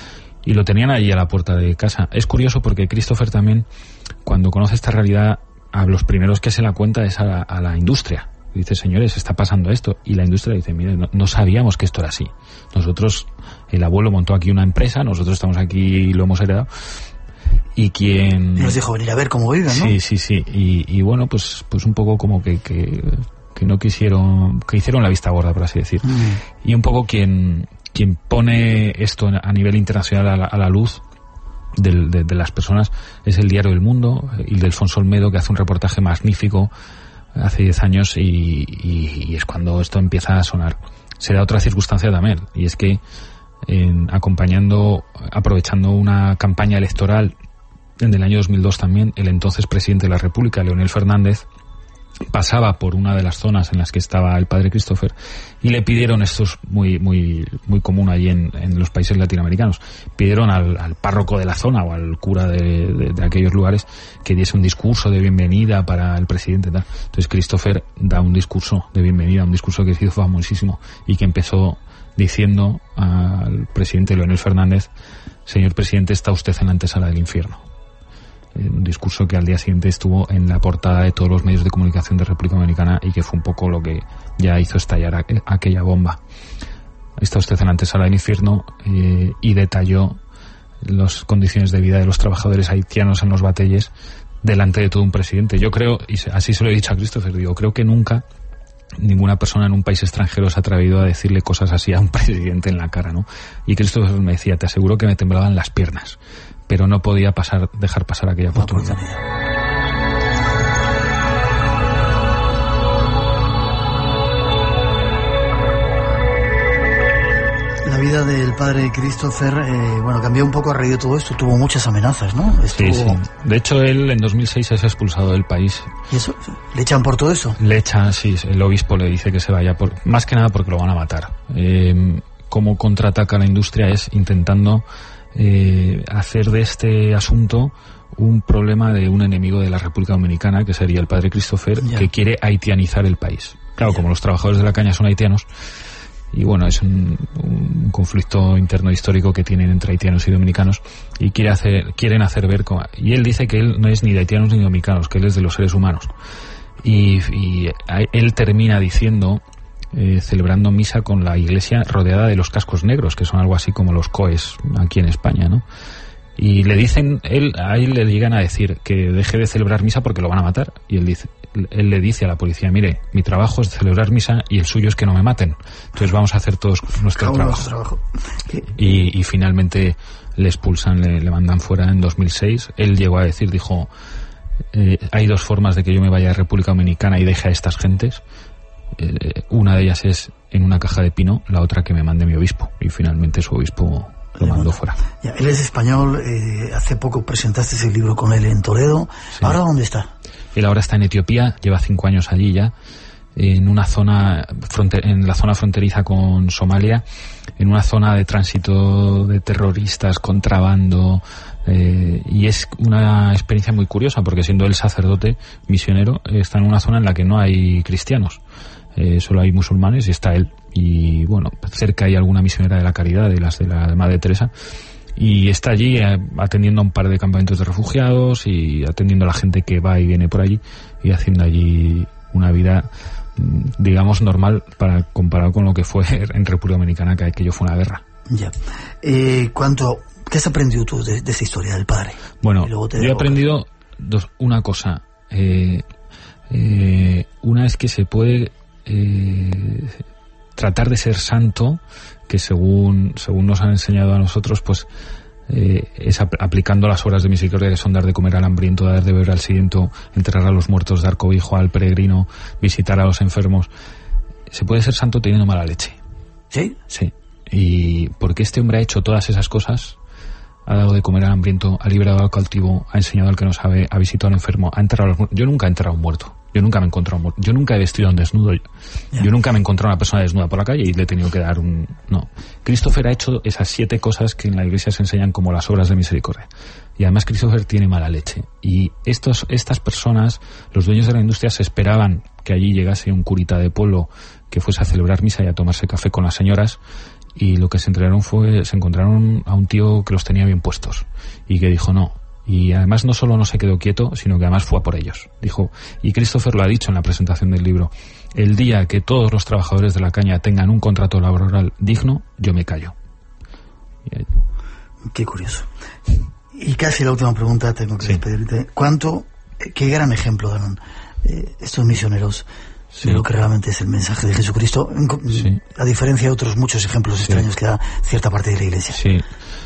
y lo tenían allí a la puerta de casa. Es curioso porque Christopher también, cuando conoce esta realidad, a los primeros que se la cuenta es a la, a la industria. Dice, señores, está pasando esto. Y la industria dice, mire, no, no sabíamos que esto era así. Nosotros, el abuelo montó aquí una empresa, nosotros estamos aquí y lo hemos heredado. Y quien... Y nos dijo venir a ver cómo viven, ¿no? Sí, sí, sí. Y, y bueno, pues pues un poco como que, que, que no quisieron... Que hicieron la vista gorda, por así decir. Mm. Y un poco quien, quien pone esto a nivel internacional a la, a la luz de, de, de las personas es el Diario del Mundo, Ildefonso Olmedo, que hace un reportaje magnífico hace diez años y, y, y es cuando esto empieza a sonar. Se da otra circunstancia también, y es que en, acompañando, aprovechando una campaña electoral en el año dos mil dos también, el entonces presidente de la República, Leonel Fernández, pasaba por una de las zonas en las que estaba el padre Christopher y le pidieron, esto es muy muy muy común allí en, en los países latinoamericanos, pidieron al, al párroco de la zona o al cura de, de, de aquellos lugares que diese un discurso de bienvenida para el presidente, tal. Entonces Christopher da un discurso de bienvenida, un discurso que se hizo famosísimo y que empezó diciendo al presidente Leonel Fernández: señor presidente, está usted en la antesala del infierno. Un discurso que al día siguiente estuvo en la portada de todos los medios de comunicación de República Dominicana y que fue un poco lo que ya hizo estallar a, aquella bomba. Está usted en la antesala del infierno eh, y detalló las condiciones de vida de los trabajadores haitianos en los batelles delante de todo un presidente. Yo creo, y así se lo he dicho a Christopher, digo, creo que nunca ninguna persona en un país extranjero se ha atrevido a decirle cosas así a un presidente en la cara, ¿no? Y Christopher me decía, te aseguro que me temblaban las piernas, pero no podía pasar, dejar pasar aquella oportunidad. La vida del padre Christopher, eh, bueno, cambió un poco a raíz de todo esto, tuvo muchas amenazas, ¿no? Estuvo... Sí, sí. De hecho, él en dos mil seis es expulsado del país. ¿Y eso? ¿Le echan por todo eso? Le echan, sí, el obispo le dice que se vaya, por, más que nada porque lo van a matar. Eh, cómo contraataca la industria es intentando eh, hacer de este asunto un problema de un enemigo de la República Dominicana, que sería el padre Christopher, ya. que quiere haitianizar el país. Claro, ya. como los trabajadores de la caña son haitianos, y bueno, es un, un conflicto interno histórico que tienen entre haitianos y dominicanos, y quiere hacer, quieren hacer ver como, y él dice que él no es ni de haitianos ni dominicanos, que él es de los seres humanos, y, y él termina diciendo, eh, celebrando misa con la iglesia rodeada de los cascos negros, que son algo así como los coes aquí en España, ¿no? Y le dicen, él, a él le llegan a decir que deje de celebrar misa porque lo van a matar, y él dice, él le dice a la policía, mire, mi trabajo es celebrar misa y el suyo es que no me maten, entonces vamos a hacer todos nuestro Cada trabajo, trabajo. Y, y finalmente le expulsan, le, le mandan fuera en dos mil seis. Él llegó a decir, dijo, eh, hay dos formas de que yo me vaya a República Dominicana y deje a estas gentes, eh, una de ellas es en una caja de pino, la otra que me mande mi obispo, y finalmente su obispo lo mandó fuera. Ya, él es español, eh, hace poco presentaste ese libro con él en Toledo. Sí. ¿Ahora dónde está? Él ahora está en Etiopía, lleva cinco años allí ya, en una zona, fronter, en la zona fronteriza con Somalia, en una zona de tránsito de terroristas, contrabando, eh, y es una experiencia muy curiosa porque siendo él sacerdote, misionero, está en una zona en la que no hay cristianos. Eh, solo hay musulmanes y está él, y bueno, cerca hay alguna misionera de la caridad, de las de la Madre Teresa, y está allí eh, atendiendo a un par de campamentos de refugiados y atendiendo a la gente que va y viene por allí y haciendo allí una vida, digamos, normal para comparado con lo que fue en República Dominicana, que aquello fue una guerra. Ya. Eh, ¿cuánto, ¿Qué has aprendido tú de, de esa historia del padre? Bueno, yo he aprendido dos, una cosa. Eh, eh, una es que se puede Eh, tratar de ser santo, que según según nos han enseñado a nosotros, pues eh, es ap- aplicando las obras de misericordia, que son dar de comer al hambriento, dar de beber al sediento, enterrar a los muertos, dar cobijo al peregrino, visitar a los enfermos. Se puede ser santo teniendo mala leche. ¿Sí? Sí. Y porque este hombre ha hecho todas esas cosas, ha dado de comer al hambriento, ha liberado al cautivo, ha enseñado al que no sabe, ha visitado al enfermo, ha enterrado a los muertos. Yo nunca he enterrado a un muerto. Yo nunca me he encontrado un muerto. Yo nunca he vestido a un desnudo. Yo, yeah. yo nunca me he encontrado a una persona desnuda por la calle y le he tenido que dar un... No. Christopher ha hecho esas siete cosas que en la iglesia se enseñan como las obras de misericordia. Y además Christopher tiene mala leche. Y estos, estas personas, los dueños de la industria, se esperaban que allí llegase un curita de pueblo que fuese a celebrar misa y a tomarse café con las señoras, y lo que se enteraron fue, se encontraron a un tío que los tenía bien puestos y que dijo no. Y además no solo no se quedó quieto, sino que además fue a por ellos. Dijo, y Christopher lo ha dicho en la presentación del libro, el día que todos los trabajadores de la caña tengan un contrato laboral digno, yo me callo. Ahí... Qué curioso. Y casi la última pregunta, tengo que sí. despedirte. ¿Cuánto, qué gran ejemplo dan eh, estos misioneros sí. de lo que realmente es el mensaje de Jesucristo, sí. a diferencia de otros muchos ejemplos sí. extraños que da cierta parte de la Iglesia? Sí.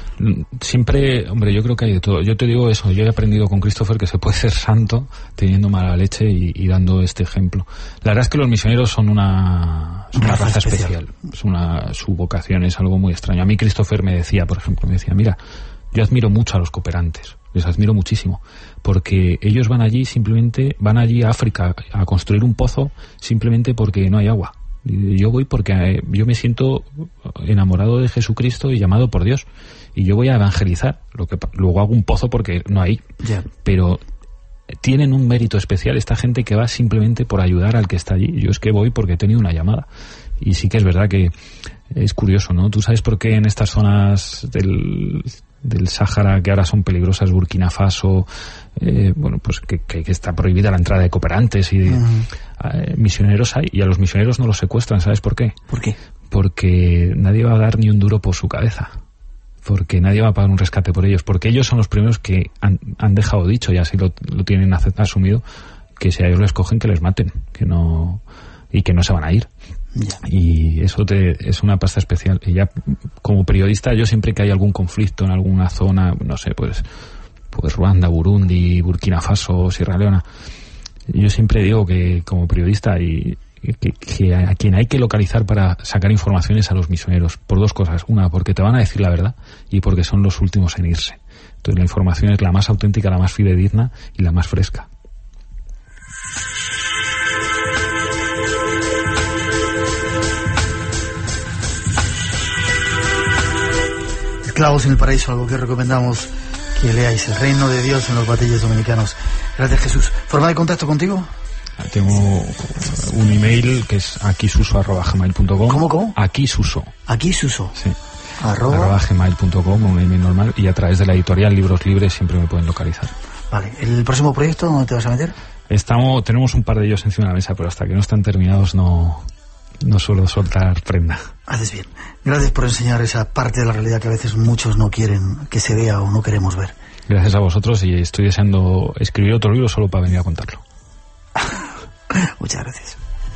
Siempre, hombre, yo creo que hay de todo. Yo te digo eso, yo he aprendido con Christopher que se puede ser santo teniendo mala leche y, y dando este ejemplo. La verdad es que los misioneros son una, son una raza, raza especial. especial. Es una, su vocación es algo muy extraño. A mí Christopher me decía, por ejemplo, me decía, mira, yo admiro mucho a los cooperantes, les admiro muchísimo, porque ellos van allí simplemente, van allí a África a construir un pozo simplemente porque no hay agua. Yo voy porque yo me siento enamorado de Jesucristo y llamado por Dios. Y yo voy a evangelizar. Lo que luego hago un pozo porque no hay. Yeah. Pero tienen un mérito especial esta gente que va simplemente por ayudar al que está allí. Yo es que voy porque he tenido una llamada. Y sí que es verdad que es curioso, ¿no? ¿Tú sabes por qué en estas zonas del, del Sáhara, que ahora son peligrosas, Burkina Faso, eh, bueno, pues que, que, que está prohibida la entrada de cooperantes y de, uh-huh. eh, misioneros hay, y a los misioneros no los secuestran? ¿Sabes por qué? ¿Por qué? Porque nadie va a dar ni un duro por su cabeza. Porque nadie va a pagar un rescate por ellos. Porque ellos son los primeros que han, han dejado dicho, y así lo, lo tienen asumido, que si a ellos les cogen, que les maten, que no, y que no se van a ir. Yeah. Y eso te, es una pasta especial. Y ya como periodista, yo siempre que hay algún conflicto en alguna zona, no sé, pues pues Ruanda, Burundi, Burkina Faso, Sierra Leona, yo siempre digo que como periodista y que, que a quien hay que localizar para sacar informaciones a los misioneros, por dos cosas. Una, porque te van a decir la verdad, y porque son los últimos en irse. Entonces la información es la más auténtica, la más fidedigna y la más fresca. Esclavos en el Paraíso, algo que recomendamos que leáis, El Reino de Dios en los batalles dominicanos. Gracias, Jesús. ¿Forma de contacto contigo? Tengo un email que es aquisuso arroba gmail punto com. ¿Cómo, cómo? Aquisuso. Aquisuso. Sí. Arroba. arroba gmail punto com, un email normal, y a través de la editorial Libros Libres siempre me pueden localizar. Vale. ¿El próximo proyecto dónde te vas a meter? Estamos, tenemos un par de ellos encima de la mesa, pero hasta que no están terminados no, no suelo soltar prenda. Haces bien. Gracias por enseñar esa parte de la realidad que a veces muchos no quieren que se vea o no queremos ver. Gracias a vosotros, y estoy deseando escribir otro libro solo para venir a contarlo. Muchas gracias.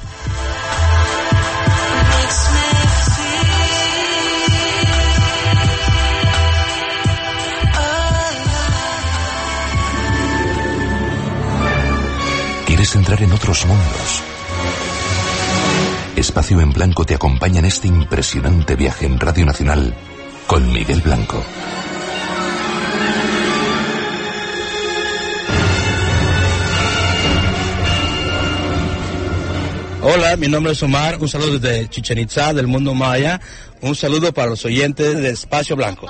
¿Quieres entrar en otros mundos? Espacio en Blanco te acompaña en este impresionante viaje en Radio Nacional con Miguel Blanco. Hola, mi nombre es Omar, un saludo desde Chichén Itzá, del mundo maya, un saludo para los oyentes de Espacio Blanco.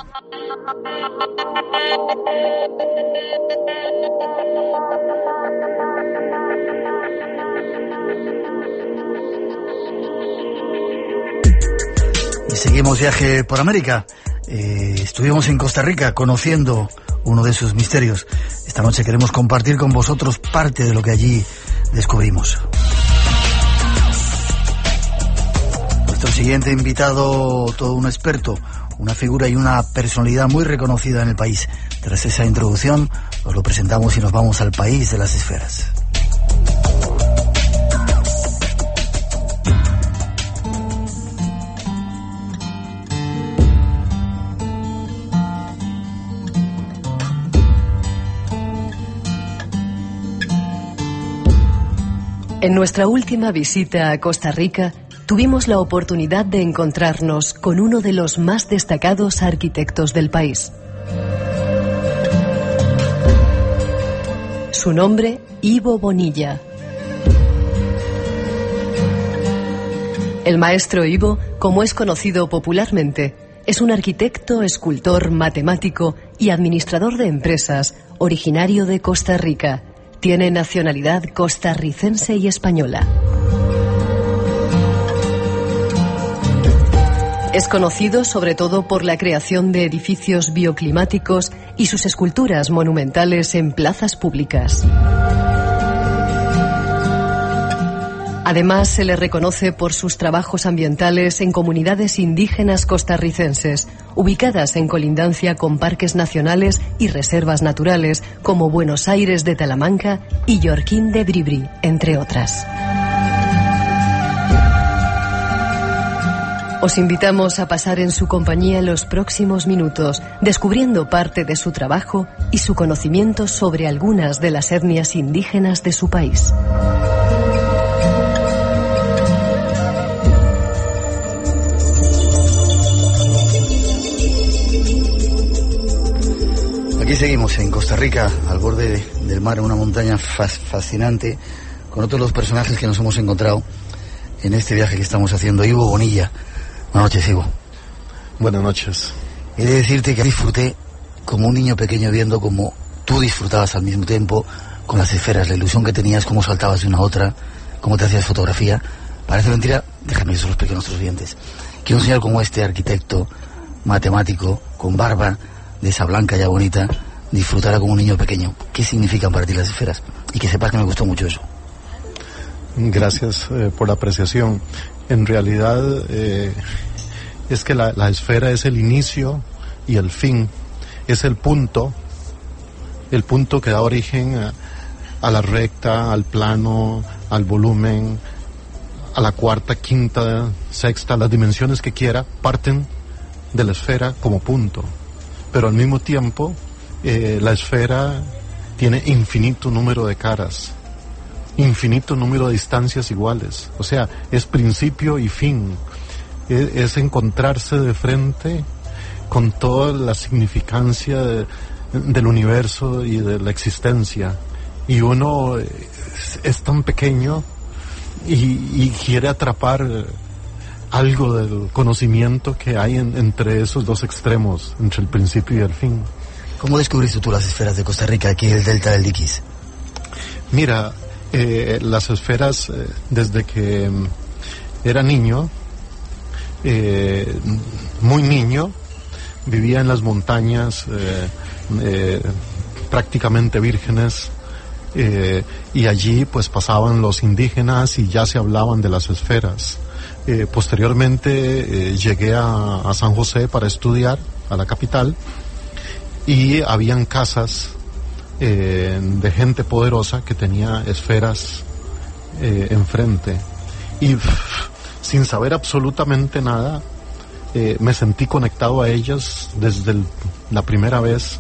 Y seguimos viaje por América. Eh, estuvimos en Costa Rica conociendo uno de sus misterios. Esta noche queremos compartir con vosotros parte de lo que allí descubrimos. Nuestro siguiente invitado, todo un experto, una figura y una personalidad muy reconocida en el país. Tras esa introducción, os lo presentamos y nos vamos al país de las esferas. En nuestra última visita a Costa Rica, tuvimos la oportunidad de encontrarnos con uno de los más destacados arquitectos del país. Su nombre, Ivo Bonilla. El maestro Ivo, como es conocido popularmente, es un arquitecto, escultor, matemático y administrador de empresas, originario de Costa Rica. Tiene nacionalidad costarricense y española. Es conocido sobre todo por la creación de edificios bioclimáticos y sus esculturas monumentales en plazas públicas. Además, se le reconoce por sus trabajos ambientales en comunidades indígenas costarricenses, ubicadas en colindancia con parques nacionales y reservas naturales como Buenos Aires de Talamanca y Yorquín de Bribri, entre otras. Os invitamos a pasar en su compañía los próximos minutos, descubriendo parte de su trabajo y su conocimiento sobre algunas de las etnias indígenas de su país. Aquí seguimos en Costa Rica, al borde de, del mar, en una montaña fas, fascinante, con otros los personajes que nos hemos encontrado en este viaje que estamos haciendo. Ivo Bonilla. Buenas noches, Ivo. Buenas noches. He de decirte que disfruté como un niño pequeño viendo cómo tú disfrutabas al mismo tiempo con las esferas, la ilusión que tenías, cómo saltabas de una a otra, cómo te hacías fotografía. Parece mentira, déjame que se lo explique a nuestros oyentes. Que un señor como este, arquitecto, matemático, con barba, de esa blanca ya bonita, disfrutara como un niño pequeño. ¿Qué significan para ti las esferas? Y que sepas que me gustó mucho eso. Gracias eh, por la apreciación. En realidad eh, es que la, la esfera es el inicio y el fin, es el punto, el punto que da origen a, a la recta, al plano, al volumen, a la cuarta, quinta, sexta, las dimensiones que quiera, parten de la esfera como punto. Pero al mismo tiempo, eh, la esfera tiene infinito número de caras, infinito número de distancias iguales. O sea, es principio y fin. Es, es encontrarse de frente con toda la significancia de, del universo y de la existencia. Y uno es, es tan pequeño y, y quiere atrapar algo del conocimiento que hay en, entre esos dos extremos, entre el principio y el fin. ¿Cómo descubriste tú las esferas de Costa Rica, aquí en el delta del Diquís? Mira, eh, las esferas, eh, desde que um, era niño, eh, muy niño, vivía en las montañas, eh, eh, prácticamente vírgenes, eh, y allí pues pasaban los indígenas y ya se hablaban de las esferas. Eh, posteriormente eh, llegué a, a San José para estudiar, a la capital, y habían casas eh, de gente poderosa que tenía esferas eh, enfrente. Y pff, sin saber absolutamente nada, eh, me sentí conectado a ellas desde el, la primera vez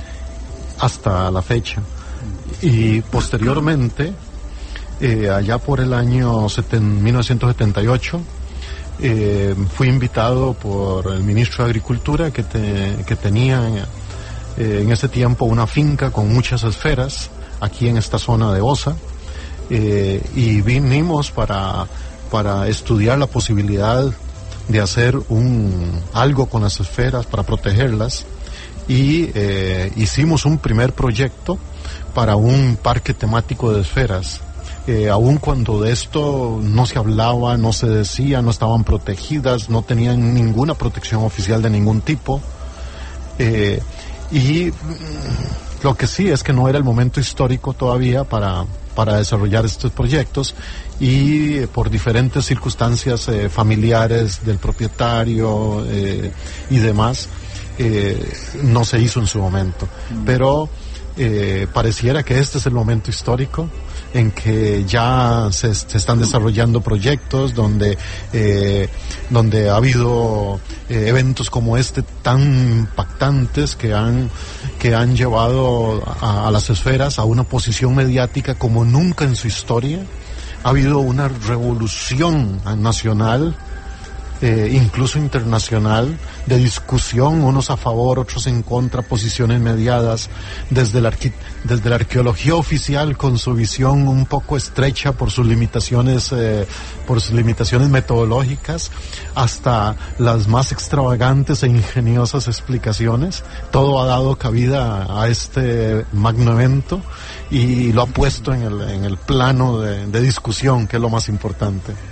hasta la fecha. Y posteriormente, Eh, allá por el año seten, mil novecientos setenta y ocho, eh, fui invitado por el ministro de Agricultura que, te, que tenía eh, en ese tiempo una finca con muchas esferas aquí en esta zona de Osa, eh, y vinimos para, para estudiar la posibilidad de hacer un, algo con las esferas para protegerlas, y eh, hicimos un primer proyecto para un parque temático de esferas. Eh, aun cuando de esto no se hablaba, no se decía, no estaban protegidas, no tenían ninguna protección oficial de ningún tipo. Eh, y lo que sí es que no era el momento histórico todavía para, para desarrollar estos proyectos, y por diferentes circunstancias eh, familiares del propietario eh, y demás, eh, no se hizo en su momento. Mm. Pero eh, pareciera que este es el momento histórico en que ya se, se están desarrollando proyectos donde eh, donde ha habido eh, eventos como este tan impactantes que han que han llevado a, a las esferas a una posición mediática como nunca en su historia. Ha habido una revolución nacional, eh, incluso internacional, de discusión, unos a favor, otros en contra, posiciones mediadas, desde la, arqui- desde la arqueología oficial con su visión un poco estrecha por sus limitaciones, eh, por sus limitaciones metodológicas, hasta las más extravagantes e ingeniosas explicaciones. Todo ha dado cabida a este magno evento y lo ha puesto en el, en el plano de, de discusión, que es lo más importante.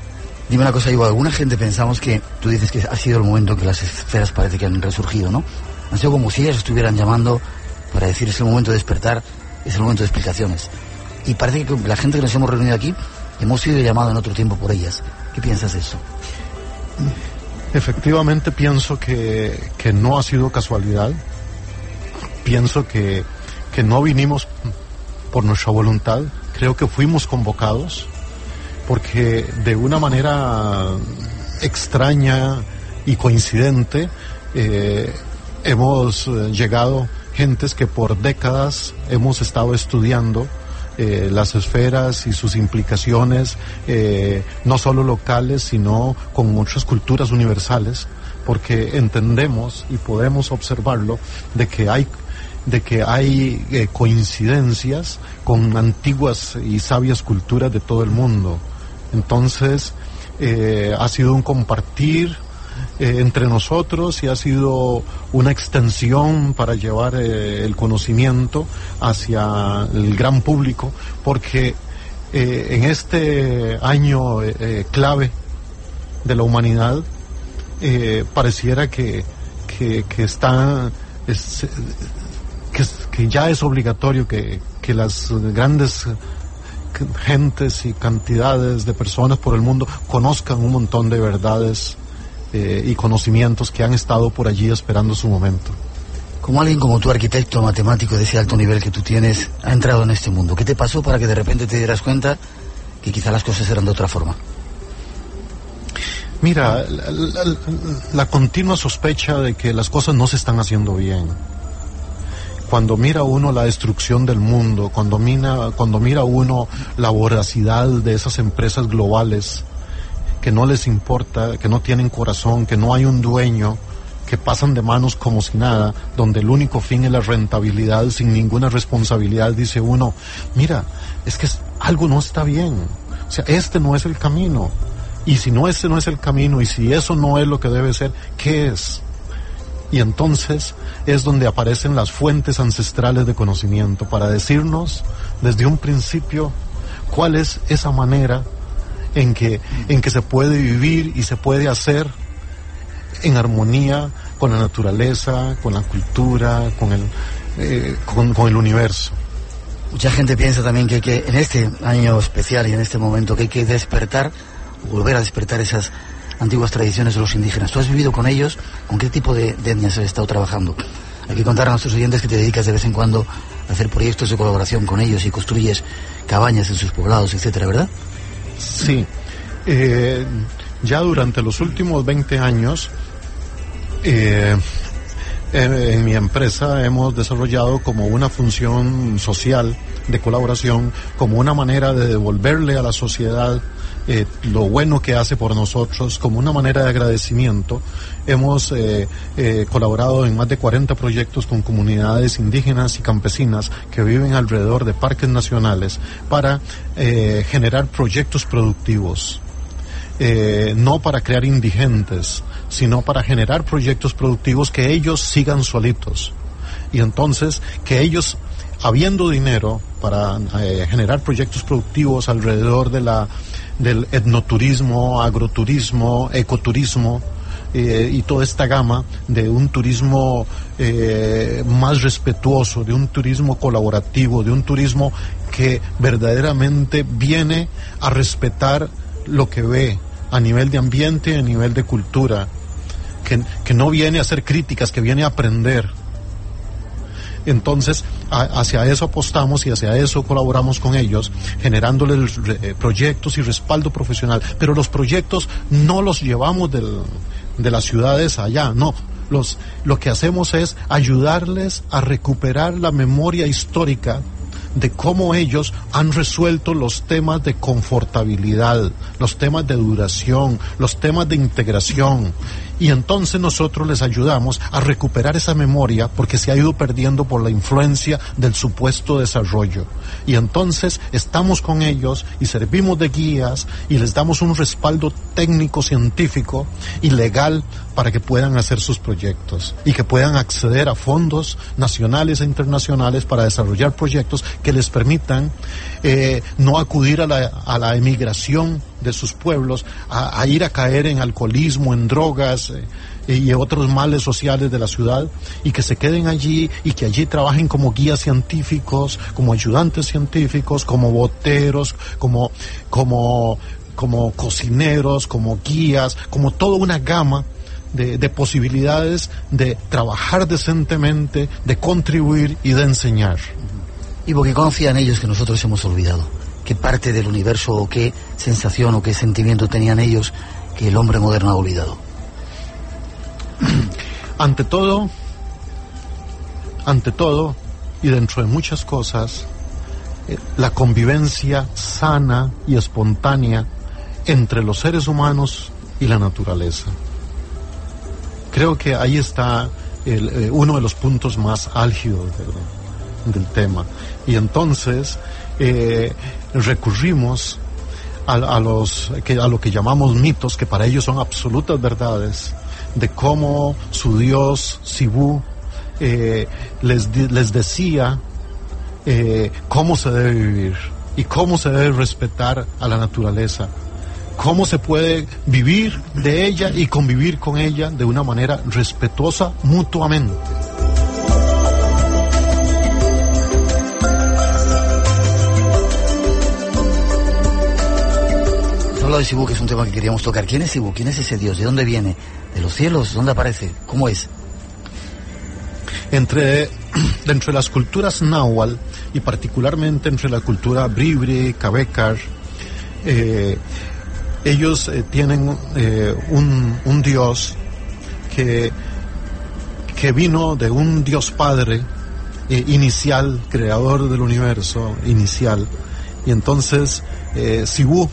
Dime una cosa, Ivo, alguna gente pensamos que, tú dices que ha sido el momento que las esferas parece que han resurgido, ¿no? Han sido como si ellas estuvieran llamando para decir es el momento de despertar, es el momento de explicaciones. Y parece que la gente que nos hemos reunido aquí hemos sido llamados en otro tiempo por ellas. ¿Qué piensas de eso? Efectivamente pienso que, que no ha sido casualidad. Pienso que, que no vinimos por nuestra voluntad. Creo que fuimos convocados porque de una manera extraña y coincidente eh, hemos llegado gentes que por décadas hemos estado estudiando eh, las esferas y sus implicaciones, eh, no solo locales, sino con muchas culturas universales, porque entendemos y podemos observarlo de que hay de que hay eh, coincidencias con antiguas y sabias culturas de todo el mundo. Entonces eh, ha sido un compartir eh, entre nosotros y ha sido una extensión para llevar eh, el conocimiento hacia el gran público, porque eh, en este año eh, clave de la humanidad eh, pareciera que, que, que está es, que, que ya es obligatorio que, que las grandes gentes y cantidades de personas por el mundo conozcan un montón de verdades eh, y conocimientos que han estado por allí esperando su momento. Como alguien como tú, arquitecto, matemático de ese alto nivel que tú tienes, ha entrado en este mundo. ¿Qué te pasó para que de repente te dieras cuenta que quizá las cosas eran de otra forma? Mira, la, la, la continua sospecha de que las cosas no se están haciendo bien. Cuando mira uno la destrucción del mundo, cuando mira, cuando mira uno la voracidad de esas empresas globales que no les importa, que no tienen corazón, que no hay un dueño, que pasan de manos como si nada, donde el único fin es la rentabilidad sin ninguna responsabilidad, dice uno, mira, es que algo no está bien, o sea, este no es el camino, y si no este no es el camino, y si eso no es lo que debe ser, ¿qué es? Y entonces es donde aparecen las fuentes ancestrales de conocimiento para decirnos desde un principio cuál es esa manera en que, en que se puede vivir y se puede hacer en armonía con la naturaleza, con la cultura, con el, eh, con, con el universo. Mucha gente piensa también que, que en este año especial y en este momento que hay que despertar, volver a despertar esas antiguas tradiciones de los indígenas. ¿Tú has vivido con ellos? ¿Con qué tipo de, de etnias has estado trabajando? Hay que contar a nuestros oyentes que te dedicas de vez en cuando a hacer proyectos de colaboración con ellos y construyes cabañas en sus poblados, etcétera, ¿verdad? Sí. Eh, ya durante los últimos veinte años, eh, en, en mi empresa hemos desarrollado como una función social de colaboración, como una manera de devolverle a la sociedad Eh, lo bueno que hace por nosotros, como una manera de agradecimiento. Hemos eh, eh, colaborado en más de cuarenta proyectos con comunidades indígenas y campesinas que viven alrededor de parques nacionales para eh, generar proyectos productivos, eh, no para crear indigentes, sino para generar proyectos productivos que ellos sigan solitos, y entonces que ellos, habiendo dinero para eh, generar proyectos productivos alrededor de la del etnoturismo, agroturismo, ecoturismo eh, y toda esta gama de un turismo eh, más respetuoso, de un turismo colaborativo, de un turismo que verdaderamente viene a respetar lo que ve a nivel de ambiente, a nivel de cultura, que, que no viene a hacer críticas, que viene a aprender. Entonces, a, hacia eso apostamos y hacia eso colaboramos con ellos, generándoles eh, proyectos y respaldo profesional. Pero los proyectos no los llevamos del, de las ciudades allá, no. Los, lo que hacemos es ayudarles a recuperar la memoria histórica de cómo ellos han resuelto los temas de confortabilidad, los temas de duración, los temas de integración. Y entonces nosotros les ayudamos a recuperar esa memoria porque se ha ido perdiendo por la influencia del supuesto desarrollo. Y entonces estamos con ellos y servimos de guías y les damos un respaldo técnico, científico y legal para que puedan hacer sus proyectos y que puedan acceder a fondos nacionales e internacionales para desarrollar proyectos que les permitan eh, no acudir a la, a la emigración de sus pueblos a, a ir a caer en alcoholismo, en drogas eh, y otros males sociales de la ciudad, y que se queden allí y que allí trabajen como guías científicos, como ayudantes científicos, como boteros, como, como, como cocineros, como guías, como toda una gama De, de posibilidades de trabajar decentemente, de contribuir y de enseñar. Y porque conocían ellos que nosotros hemos olvidado, qué parte del universo o qué sensación o qué sentimiento tenían ellos que el hombre moderno ha olvidado. Ante todo, ante todo y dentro de muchas cosas, eh, la convivencia sana y espontánea entre los seres humanos y la naturaleza. Creo que ahí está el, eh, uno de los puntos más álgidos del, del tema. Y entonces eh, recurrimos a, a, los, que, a lo que llamamos mitos, que para ellos son absolutas verdades, de cómo su dios Cibú eh, les, les decía eh, cómo se debe vivir y cómo se debe respetar a la naturaleza, cómo se puede vivir de ella y convivir con ella de una manera respetuosa mutuamente. Habla de Cibú, que es un tema que queríamos tocar. ¿Quién es Cibú? ¿Quién es ese dios? ¿De dónde viene? ¿De los cielos? ¿Dónde aparece? ¿Cómo es? Entre, dentro de las culturas náhuatl y particularmente entre la cultura bribri, cabécar, eh, ellos eh, tienen eh, un, un dios que, que vino de un dios padre eh, inicial, creador del universo inicial, y entonces eh, Cibú,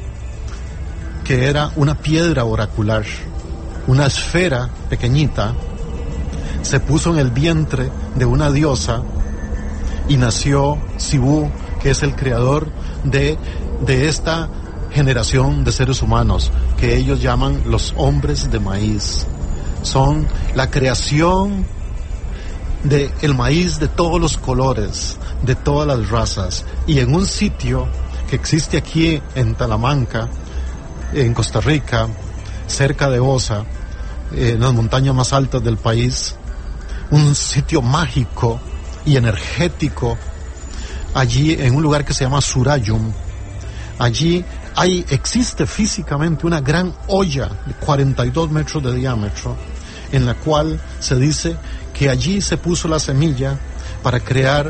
que era una piedra oracular, una esfera pequeñita, se puso en el vientre de una diosa y nació Cibú, que es el creador de, de esta generación de seres humanos, que ellos llaman los hombres de maíz. Son la creación de el maíz de todos los colores, de todas las razas, y en un sitio que existe aquí en Talamanca, en Costa Rica, cerca de Osa, en las montañas más altas del país, un sitio mágico y energético, allí en un lugar que se llama Surayum. Allí hay, existe físicamente una gran olla de cuarenta y dos metros de diámetro, en la cual se dice que allí se puso la semilla para crear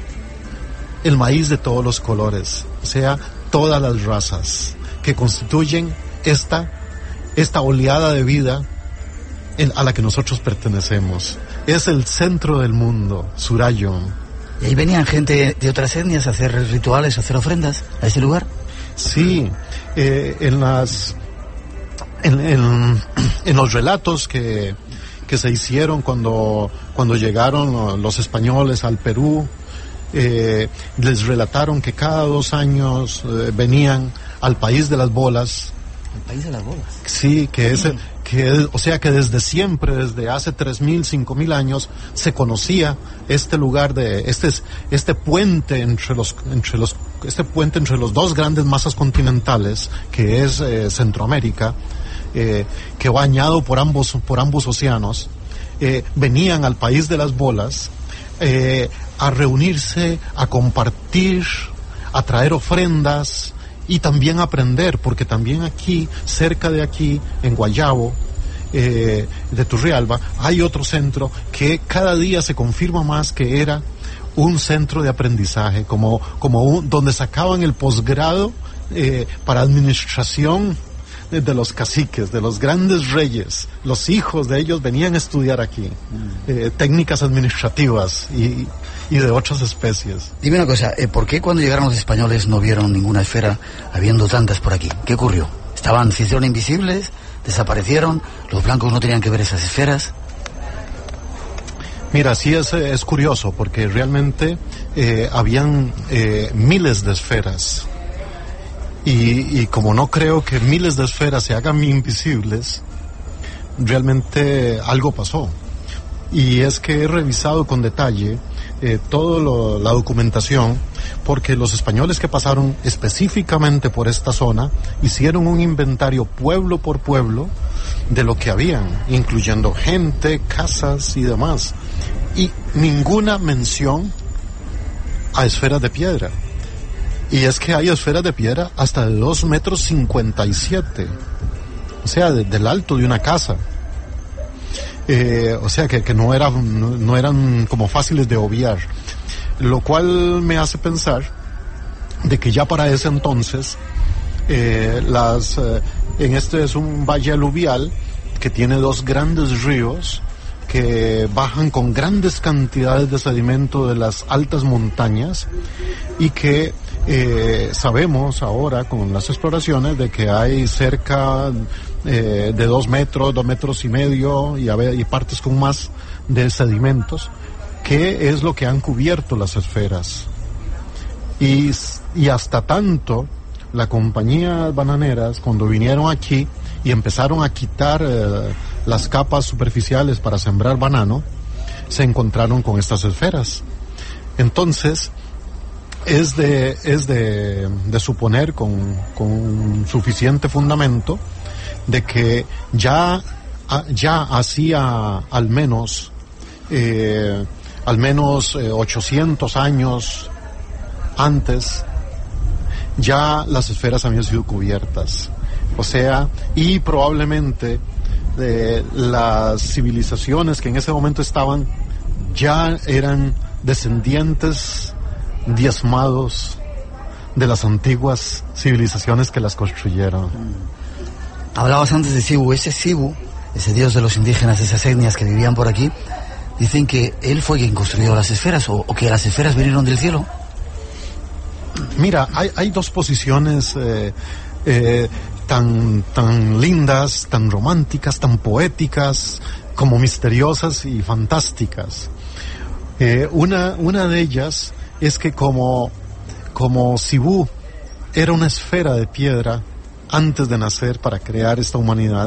el maíz de todos los colores, o sea, todas las razas que constituyen esta, esta oleada de vida en, a la que nosotros pertenecemos. Es el centro del mundo, Surayum. ¿Y ahí venían gente de otras etnias a hacer rituales, a hacer ofrendas a ese lugar? Sí, eh, en las en, en, en los relatos que, que se hicieron cuando, cuando llegaron los españoles al Perú, eh, les relataron que cada dos años eh, venían al país de las bolas. ¿El país de las bolas? Sí, que es, que, o sea que desde siempre, desde hace tres mil, cinco mil años, se conocía este lugar de, este, este puente entre los, entre los, este puente entre los dos grandes masas continentales, que es eh, Centroamérica, eh, que bañado por ambos, por ambos océanos, eh, venían al país de las bolas, eh, a reunirse, a compartir, a traer ofrendas, y también aprender, porque también aquí, cerca de aquí, en Guayabo, eh, de Turrialba, hay otro centro que cada día se confirma más que era un centro de aprendizaje, como, como un, donde sacaban el posgrado eh, para administración de, de los caciques, de los grandes reyes. Los hijos de ellos venían a estudiar aquí, eh, técnicas administrativas y... y de otras especies. Dime una cosa, eh, ¿por qué cuando llegaron los españoles no vieron ninguna esfera habiendo tantas por aquí? ¿Qué ocurrió? ¿Estaban, se hicieron invisibles? ¿Desaparecieron? ¿Los blancos no tenían que ver esas esferas? Mira, sí es, es curioso, porque realmente eh, habían eh, miles de esferas. Y, y como no creo que miles de esferas se hagan invisibles, realmente algo pasó. Y es que he revisado con detalle Eh, toda la documentación, porque los españoles que pasaron específicamente por esta zona hicieron un inventario pueblo por pueblo de lo que habían, incluyendo gente, casas y demás, y ninguna mención a esferas de piedra. Y es que hay esferas de piedra hasta de dos metros cincuenta y siete, o sea, de, del alto de una casa. Eh, o sea, que, que no, era, no, no eran como fáciles de obviar. Lo cual me hace pensar de que ya para ese entonces, eh, las, eh, en este es un valle aluvial que tiene dos grandes ríos que bajan con grandes cantidades de sedimento de las altas montañas y que eh, sabemos ahora con las exploraciones de que hay cerca eh, de dos metros, dos metros y medio y, a ver, y partes con más de sedimentos, que es lo que han cubierto las esferas. Y, y hasta tanto, las compañías bananeras, cuando vinieron aquí y empezaron a quitar eh, las capas superficiales para sembrar banano, se encontraron con estas esferas. Entonces, es de, es de, de suponer con, con suficiente fundamento de que ya, ya hacía al menos, eh, al menos eh, ochocientos años antes, ya las esferas habían sido cubiertas. O sea, y probablemente eh, las civilizaciones que en ese momento estaban ya eran descendientes diezmados de las antiguas civilizaciones que las construyeron. Hablabas antes de Sibu. Ese Sibu, ese dios de los indígenas, esas etnias que vivían por aquí, dicen que él fue quien construyó las esferas, o, o que las esferas vinieron del cielo. Mira, hay, hay dos posiciones eh, eh, tan, tan lindas, tan románticas, tan poéticas, como misteriosas y fantásticas. Eh, una, una de ellas es que como, como Sibu era una esfera de piedra antes de nacer para crear esta humanidad,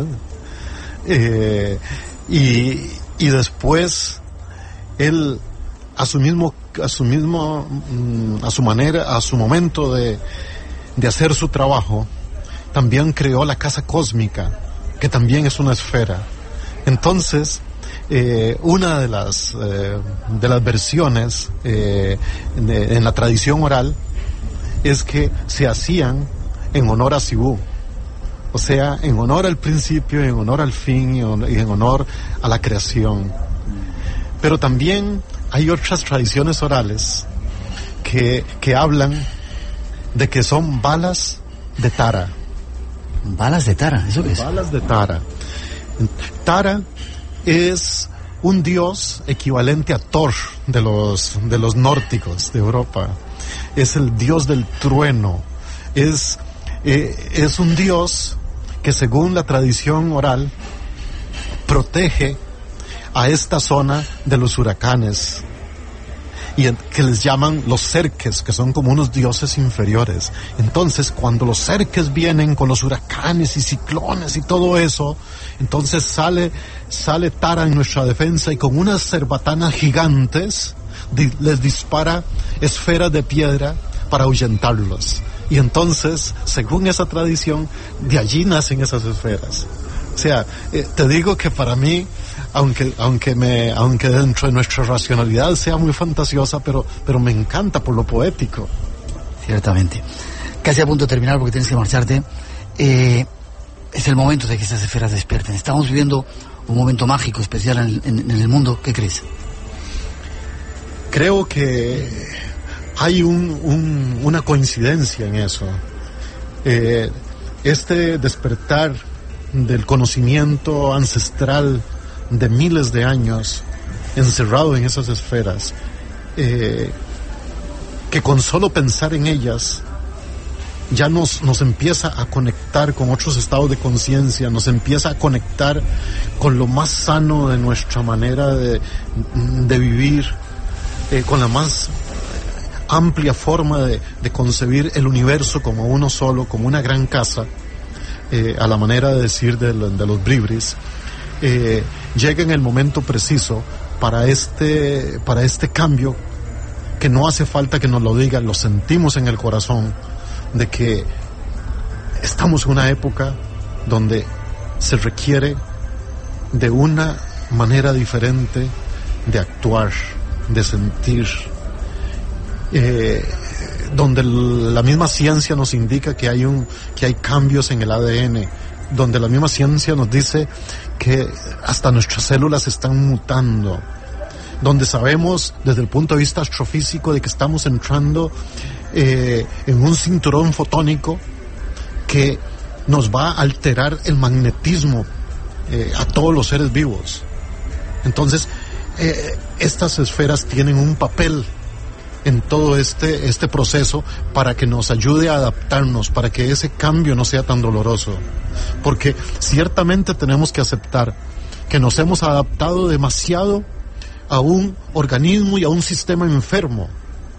eh, y, y después él a su mismo a su mismo a su manera, a su momento de, de hacer su trabajo, también creó la casa cósmica, que también es una esfera. Entonces, eh, una de las eh, de las versiones eh, de, en la tradición oral es que se hacían en honor a Sibu, o sea, en honor al principio, en honor al fin y en honor a la creación. Pero también hay otras tradiciones orales que, que hablan de que son balas de Tara. ¿Balas de Tara? ¿Eso qué es? Balas de Tara. Tara es un dios equivalente a Thor de los, de los nórdicos de Europa. Es el dios del trueno. Es, eh, es un dios que, según la tradición oral, protege a esta zona de los huracanes, y que les llaman los cerques, que son como unos dioses inferiores. Entonces, cuando los cerques vienen con los huracanes y ciclones y todo eso, entonces sale, sale Tara en nuestra defensa y con unas cerbatanas gigantes di, les dispara esferas de piedra para ahuyentarlos. Y entonces, según esa tradición, de allí nacen esas esferas. O sea, eh, te digo que para mí, aunque aunque me aunque dentro de nuestra racionalidad sea muy fantasiosa, pero pero me encanta por lo poético. Ciertamente. Casi a punto de terminar porque tienes que marcharte. Eh, es el momento de que estas esferas despierten. Estamos viviendo un momento mágico, especial en, en, en el mundo. ¿Qué crees? Creo que hay un, un, una coincidencia en eso. Eh, este despertar del conocimiento ancestral de miles de años encerrado en esas esferas, eh, que con solo pensar en ellas ya nos, nos empieza a conectar con otros estados de conciencia, nos empieza a conectar con lo más sano de nuestra manera de, de vivir, eh, con la más amplia forma de, de concebir el universo como uno solo, como una gran casa, eh, a la manera de decir de, de los bribris. Eh, llega en el momento preciso para este, para este cambio que que no hace falta que nos lo digan, lo sentimos en el corazón, de que estamos en una época donde se requiere de una manera diferente de actuar, de sentir, eh, donde la misma ciencia nos indica que hay un, que hay cambios en el A D N, donde la misma ciencia nos dice que hasta nuestras células están mutando, donde sabemos desde el punto de vista astrofísico de que estamos entrando eh, en un cinturón fotónico que nos va a alterar el magnetismo eh, a todos los seres vivos. Entonces, eh, estas esferas tienen un papel en todo este, este proceso para que nos ayude a adaptarnos, para que ese cambio no sea tan doloroso. Porque ciertamente tenemos que aceptar que nos hemos adaptado demasiado a un organismo y a un sistema enfermo.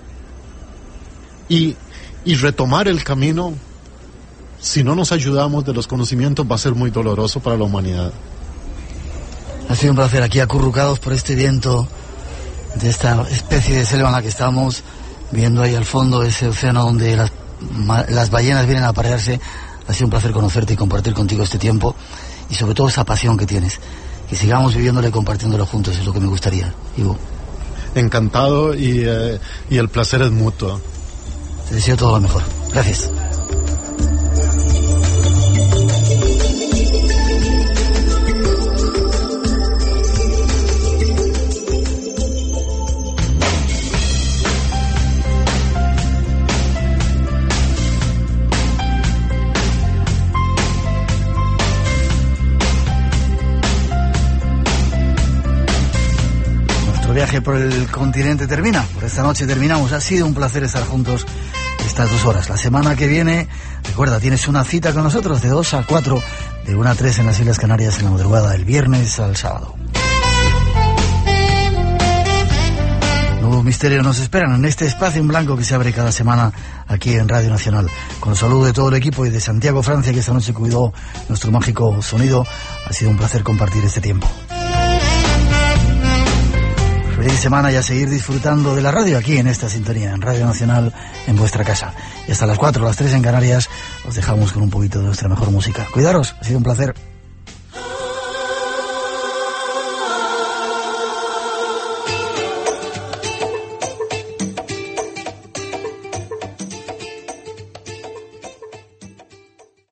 Y, y retomar el camino, si no nos ayudamos de los conocimientos, va a ser muy doloroso para la humanidad. Ha sido un placer, aquí acurrucados por este viento de esta especie de selva en la que estamos, viendo ahí al fondo ese océano donde las, las ballenas vienen a aparearse. Ha sido un placer conocerte y compartir contigo este tiempo, y sobre todo esa pasión que tienes. Que sigamos viviéndolo y compartiéndolo juntos, es lo que me gustaría, Ivo. Encantado, y, eh, y el placer es mutuo. Te deseo todo lo mejor. Gracias. Viaje por el continente termina, por esta noche terminamos. Ha sido un placer estar juntos estas dos horas. La semana que viene, recuerda, tienes una cita con nosotros de dos a cuatro, de una a tres en las Islas Canarias en la madrugada del viernes al sábado. Nuevos misterios nos esperan en este espacio en blanco que se abre cada semana aquí en Radio Nacional. Con el saludo de todo el equipo y de Santiago Francia, que esta noche cuidó nuestro mágico sonido. Ha sido un placer compartir este tiempo. Feliz semana y a seguir disfrutando de la radio aquí en esta sintonía, en Radio Nacional, en vuestra casa. Y hasta las cuatro, las tres en Canarias, os dejamos con un poquito de nuestra mejor música. Cuidaros, ha sido un placer.